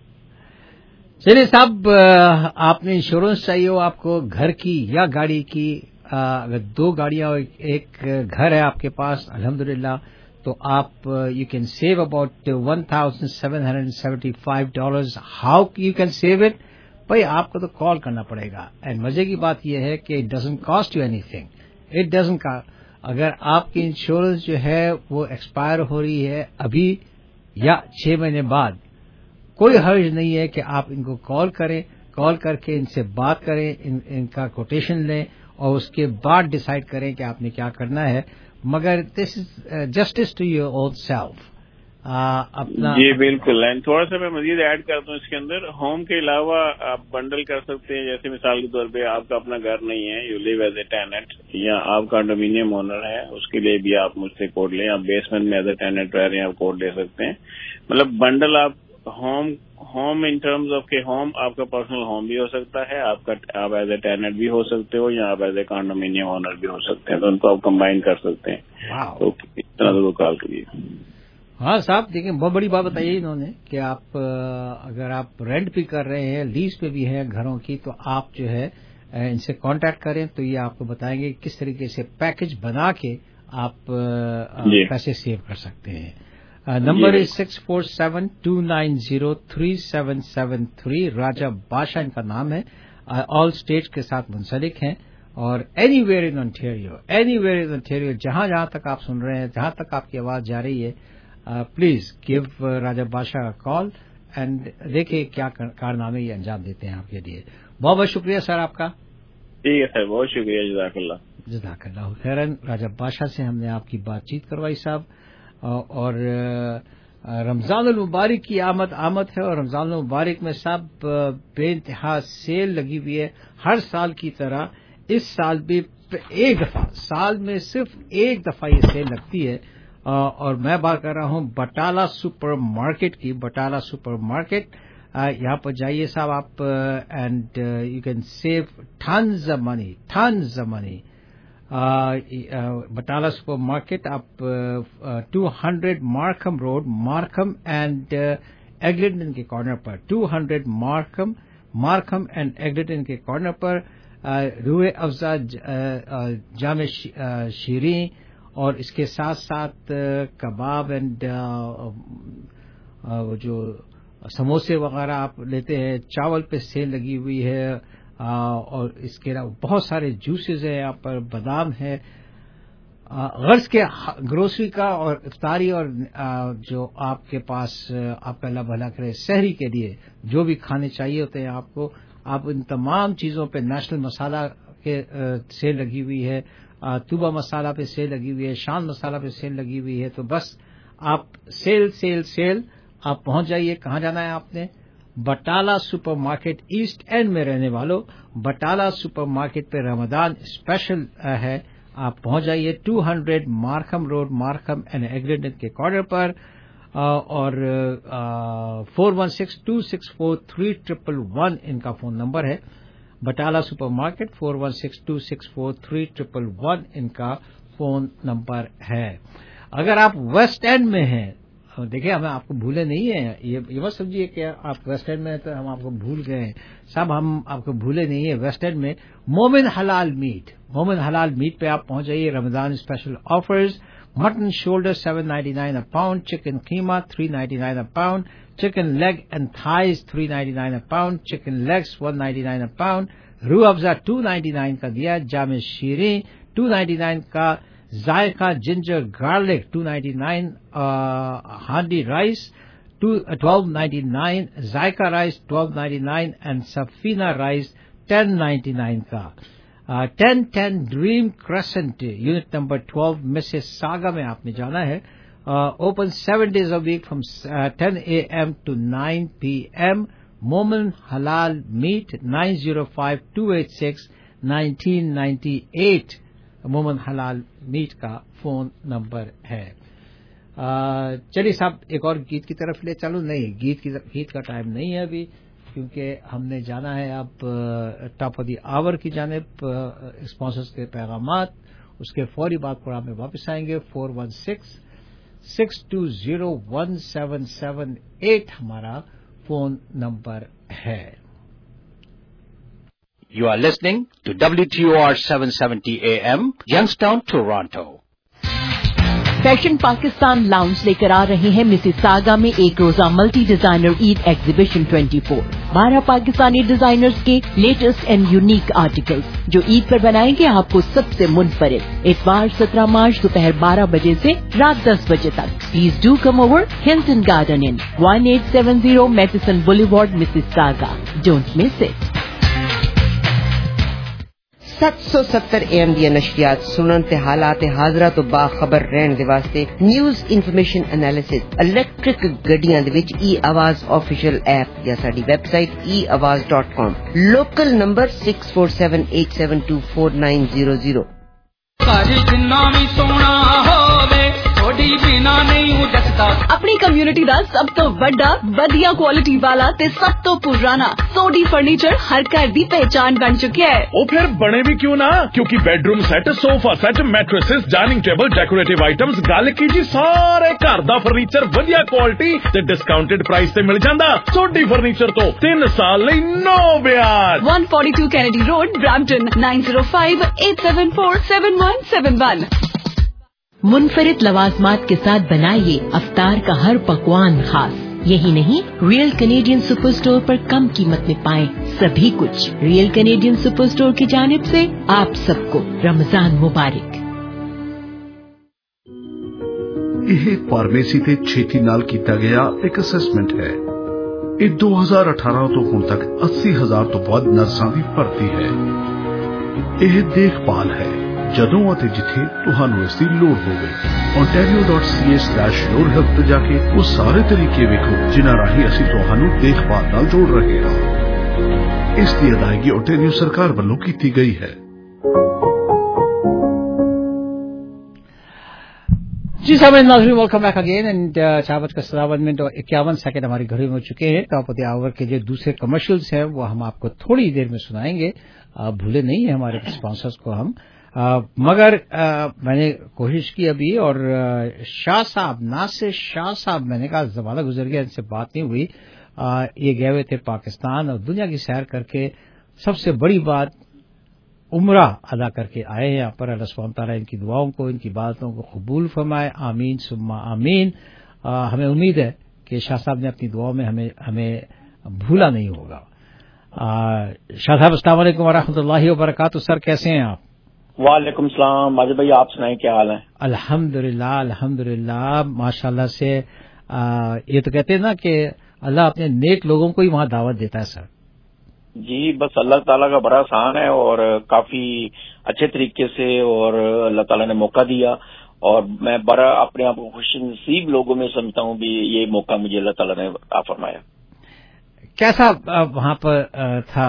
چلیے صاحب آپ نے انشورنس چاہیے ہو آپ کو گھر کی یا گاڑی کی اگر دو گاڑیاں ایک گھر ہے آپ کے پاس الحمدللہ تو آپ you can save about one thousand seven hundred seventy five dollars. How you can save it? بھائی آپ کو تو کال کرنا پڑے گا. اینڈ مزے کی بات یہ ہے کہ it doesn't cost you anything. It doesn't اگر آپ کی انشورنس جو ہے وہ ایکسپائر ہو رہی ہے ابھی یا چھ مہینے بعد کوئی حرج نہیں ہے کہ آپ ان کو کال کریں. کال کر کے ان سے بات کریں ان, ان کا کوٹیشن لیں اور اس کے بعد ڈیسائیڈ کریں کہ آپ نے کیا کرنا ہے. مگر this is justice to your own self. اپنا جی بالکل. اینڈ تھوڑا سا میں مزید ایڈ کرتا ہوں اس کے اندر ہوم کے علاوہ آپ بنڈل کر سکتے ہیں. جیسے مثال کے طور پہ آپ کا اپنا گھر نہیں ہے you live as a tenant یا آپ کنڈومینیم اونر ہے اس کے لیے بھی آپ مجھ سے کوڈ لیں. آپ بیسمنٹ میں ایز اے ٹیننٹ رہ رہے ہیں آپ کوڈ لے سکتے ہیں. مطلب بنڈل آپ home home in terms of کے ہوم آپ کا پرسنل ہوم بھی ہو سکتا ہے آپ کا آپ ایز اے ٹیننٹ بھی ہو سکتے ہو یا آپ ایز اے کنڈومینیم اونر بھی ہو سکتے ہیں. تو ان کو آپ کمبائن کر سکتے ہیں. تو اس طرح سے وہ کال کریے. ہاں صاحب دیکھیں بہت بڑی بات بتائی انہوں نے کہ آپ اگر آپ رینٹ بھی کر رہے ہیں لیز پہ بھی ہیں گھروں کی تو آپ جو ہے ان سے کانٹیکٹ کریں تو یہ آپ کو بتائیں گے کس طریقے سے پیکج بنا کے آپ پیسے سیو کر سکتے ہیں. Number is six four seven two nine zero three seven seven three. Raja Badshah ان کا نام ہے. آل اسٹیٹ کے ساتھ منسلک ہیں اور anywhere in Ontario anywhere in Ontario جہاں جہاں تک آپ سن رہے ہیں جہاں تک آپ کی آواز جا رہی ہے پلیز گیو راجا بادشاہ کال اینڈ دیکھیں کیا کارنامے یہ انجام دیتے ہیں آپ کے لیے. بہت بہت شکریہ سر آپ کا. ٹھیک ہے سر بہت شکریہ. جزاک اللہ جزاک اللہ خیرن. راجا بادشاہ سے ہم نے آپ کی بات چیت کروائی صاحب. اور رمضان المبارک کی آمد آمد ہے اور رمضان المبارک میں صاحب بے انتہا سیل لگی ہوئی ہے ہر سال کی طرح. اس سال بھی ایک دفعہ سال میں صرف ایک دفعہ یہ سیل لگتی ہے اور میں بات کر رہا ہوں بٹالہ سپر مارکیٹ کی. بٹالہ سپر مارکیٹ یہاں پر جائیے صاحب آپ and you can save tons of money tons of money. Batala super market آپ two hundred Markham road Markham and Eglinton کے کارنر پر two hundred Markham Markham and Eglinton کے کارنر پر روح افزا جامع شیریں اور اس کے ساتھ ساتھ کباب اینڈ جو سموسے وغیرہ آپ لیتے ہیں. چاول پہ سیل لگی ہوئی ہے اور اس کے علاوہ بہت سارے جوسز ہیں یہاں پر بادام ہے. غرض کے گروسری کا اور افطاری اور جو آپ کے پاس آپ کا اللہ بھلا کرے سحری کے لیے جو بھی کھانے چاہیے ہوتے ہیں آپ کو آپ ان تمام چیزوں پہ نیشنل مسالہ کے سیل لگی ہوئی ہے. طوبہ مسالہ پہ سیل لگی ہوئی ہے. شان مسالہ پہ سیل لگی ہوئی ہے. تو بس آپ سیل سیل سیل آپ پہنچ جائیے. کہاں جانا ہے آپ نے؟ Batala super market east end में रहने वालों, बटाला सुपर मार्केट पे रमजान स्पेशल है। आप पहुंच जाइए two hundred Markham road, Markham and Eglinton के कॉर्नर पर, और four one six two six four three triple one इनका फोन नंबर है। Batala super market four one six two six four three triple one इनका फोन नंबर है। अगर आप waste and में हैं, देखिए हमें आपको भूले नहीं है, ये ये मत समझिए कि आप वेस्ट एंड में तो हम आपको भूल गए हैं, सब हम आपको भूले नहीं है। वेस्ट एंड में मोमिन हलाल मीट, मोमिन हलाल मीट पे आप पहुंच जाइए। Ramzan special offers, mutton shoulder seven ninety nine a pound, chicken keema three ninety nine a pound, chicken leg and thighs three ninety nine a pound, chicken legs one ninety nine a pound, Rooh Afza to ninety nine का दिया, जामे शीरीं to ninety nine का, Zaiqa ginger garlic two ninety nine, Handi rice twelve ninety nine, Zaiqa rice twelve ninety nine and Safina rice ten ninety nine का। Ten ten dream crescent unit number twelve Mississauga में आपने जाना है। Open seven days a week from ten A M to nine P M. Momin Halal meat nine zero five two eight six nineteen ninety eight Momin Halal meet का phone number है। चलिए साहब एक और गीत की तरफ ले चलो। नहीं, गीत की गीत का टाइम नहीं है अभी, क्योंकि हमने जाना है अब टॉप ऑफ द आवर की जानिब। स्पॉन्सर्स के पैगामात, उसके फौरी बाद प्रोग्राम में वापस आएंगे। Four one six six two zero one seven seven eight हमारा फोन नंबर है। You are listening to W T O R seven seventy A M, Youngstown, Toronto. Fashion Pakistan lounge लेकर आ रहे हैं मिसिसागा में एक रोजा multi designer Eid exhibition twenty four. बारह पाकिस्तानी डिजाइनर्स के लेटेस्ट एंड यूनिक आर्टिकल्स जो ईद पर बनाएंगे आपको सबसे मुनफरिद। इतवार सत्रह मार्च दोपहर बारह बजे से रात दस बजे तक। Please do come over Hilton garden inn one eight seven zero Mathieson boulevard Mississauga. Don't miss it. सत्त सौ सत्तर ए एम दी नशरियात सुनन ते हालात हाजरा तो बाखबर रहन दे वास्ते न्यूज़ इन्फॉर्मेशन एनालिसिस इलेक्ट्रिक गड्डियां दे विच ई आवाज ऑफिशियल ऐप या साडी website e Awaz dot com. Local number six four seven eight seven two four nine zero zero. अपनी कम्युनिटी दा सब तो बड़ा वधिया क्वालिटी वाला ते सब तो पुराना सोडी फर्नीचर हर घर दी पहचान बन चुका है। ओ फिर बने भी क्यों ना, क्योंकि bedroom set, sofa set, mattresses, dining table, decorative items, गल की जी सारे घर दा फर्नीचर वधिया क्वालिटी ते डिस्काउंटेड प्राइस ते मिल जांदा। सोडी फर्नीचर तो तीन साल लई नो ब्याज। One forty two Kennedy road, Brampton nine zero five eight seven four seven one seven one. मुनफरिद लवाजमात के साथ बनाइए अफ्तार का हर पकवान खास। यही नहीं, रियल कैनेडियन सुपर स्टोर पर कम कीमत में पाएं सभी कुछ। रियल कैनेडियन सुपर स्टोर की जानिब से आप सबको रमजान मुबारक। ਇਹ ਫਾਰਮੇਸੀ ਤੇ ਛੇਤੀ ਨਾਲ ਕੀਤਾ ਗਿਆ ਇੱਕ ਅਸੈਸਮੈਂਟ ਹੈ। ਇਹ ਦੋ ਹਜ਼ਾਰ ਅਠਾਰਾਂ ਤੋਂ ਹੁਣ ਤੱਕ अस्सी हज़ार ਤੋਂ ਵੱਧ ਨਰਸਾਂ ਦੀ ਭਰਤੀ ਹੈ। ਇਹ ਦੇਖਭਾਲ ਹੈ ਜਦੋਂ ਅਤੇ ਜਿੱਥੇ ਤੁਹਾਨੂੰ ਇਸ ਦੀ ਲੋੜ ਹੋਵੇ। ontario dot c a slash your health ਤੇ ਜਾ ਕੇ ਉਹ ਸਾਰੇ ਤਰੀਕੇ ਵੇਖੋ ਜਿਨ੍ਹਾਂ ਰਾਹੀਂ ਅਸੀਂ ਤੁਹਾਨੂੰ ਦੇਖਭਾਲ ਨਾਲ ਜੋੜ ਰਹੇ ਹਾਂ। ਇਸ ਦੀ ਅਦਾਇਗੀ ontario ਸਰਕਾਰ ਵੱਲੋਂ ਕੀਤੀ ਗਈ ਹੈ। जी साहब नाज़रीन, वेलकम बैक अगेन एंड चार बजकर सतावन मिनट और इक्यावन सेकंड हमारी घड़ी में हो चुके हैं। टॉप ऑफ द आवर के जो दूसरे कमर्शियल्स हैं वो हम आपको थोड़ी देर में सुनाएंगे। आ, भूले नहीं है हमारे स्पॉन्सर्स को हम, आ, मगर आ, मैंने कोशिश की अभी, और शाह साहब, नासिर शाह साहब, मैंने कहा जमाना गुजर गया, इनसे बात नहीं हुई। आ, ये गए हुए थे पाकिस्तान और दुनिया की सैर करके, सबसे बड़ी बात उम्रा अदा करके आए हैं यहाँ पर। अल्लाह सुब्हानहू व तआला इनकी दुआओं को, इनकी बातों को कबूल फरमाए। आमीन सुम्मा आमीन। आ, हमें उम्मीद है कि शाह साहब ने अपनी दुआओं में हमें हमें भूला नहीं होगा। शाह साहब अस्सलाम वालेकुम व रहमतुल्लाहि व बरकातहू। सर कैसे हैं आप? वालेकुम सलाम माजिद भाई, आप सुनाएं क्या हाल है? अल्हम्दुलिल्लाह अल्हम्दुलिल्लाह माशाल्लाह से। आ, ये तो कहते हैं ना कि अल्लाह अपने नेक लोगों को ही वहां दावत देता है सर। जी बस अल्लाह ताला का बड़ा एहसान है और काफी अच्छे तरीके से और अल्लाह ताला ने मौका दिया और मैं बड़ा अपने आप को खुश नसीब लोगों में समझता हूँ भी ये मौका मुझे अल्लाह ताला ने आ फरमाया। کیسا وہاں پر تھا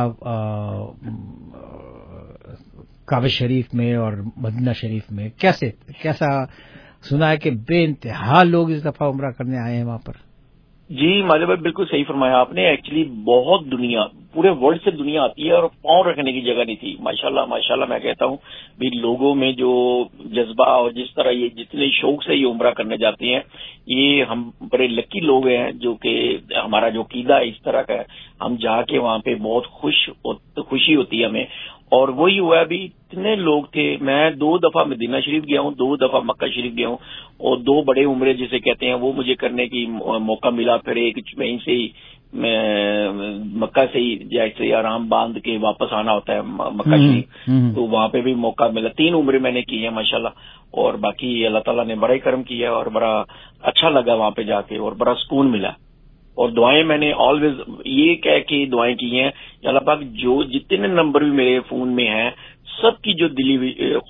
کعبہ شریف میں اور مدینہ شریف میں؟ کیسے کیسا سنا ہے کہ بے انتہا لوگ اس دفعہ عمرہ کرنے آئے ہیں وہاں پر؟ جی ماجد بھائی بالکل صحیح فرمایا آپ نے. ایکچولی بہت دنیا پورے ورلڈ سے دنیا آتی ہے اور پاؤں رکھنے کی جگہ نہیں تھی. ماشاءاللہ ماشاءاللہ میں کہتا ہوں بھی لوگوں میں جو جذبہ اور جس طرح یہ جتنے شوق سے یہ عمرہ کرنے جاتے ہیں, یہ ہم بڑے لکی لوگ ہیں جو کہ ہمارا جو عقیدہ اس طرح کا ہے, ہم جا کے وہاں پہ بہت خوش خوشی ہوتی ہے ہمیں. اور وہی ہوا ابھی اتنے لوگ تھے. میں دو دفعہ مدینہ شریف گیا ہوں, دو دفعہ مکہ شریف گیا ہوں, اور دو بڑے عمرے جسے کہتے ہیں وہ مجھے کرنے کی موقع ملا. پھر ایک وہیں سے ہی مکہ سے ہی جیسے آرام باندھ کے واپس آنا ہوتا ہے مکہ شریف, تو وہاں پہ بھی موقع ملا. تین عمرے میں نے کی ہیں ماشاءاللہ, اور باقی اللہ تعالیٰ نے بڑا ہی کرم کیا اور بڑا اچھا لگا وہاں پہ جا کے اور بڑا سکون ملا. اور دعائیں میں نے آلویز یہ کہہ کے دعائیں کی ہیں, اللہ پاک جو جتنے نمبر بھی میرے فون میں ہیں سب کی جو دلی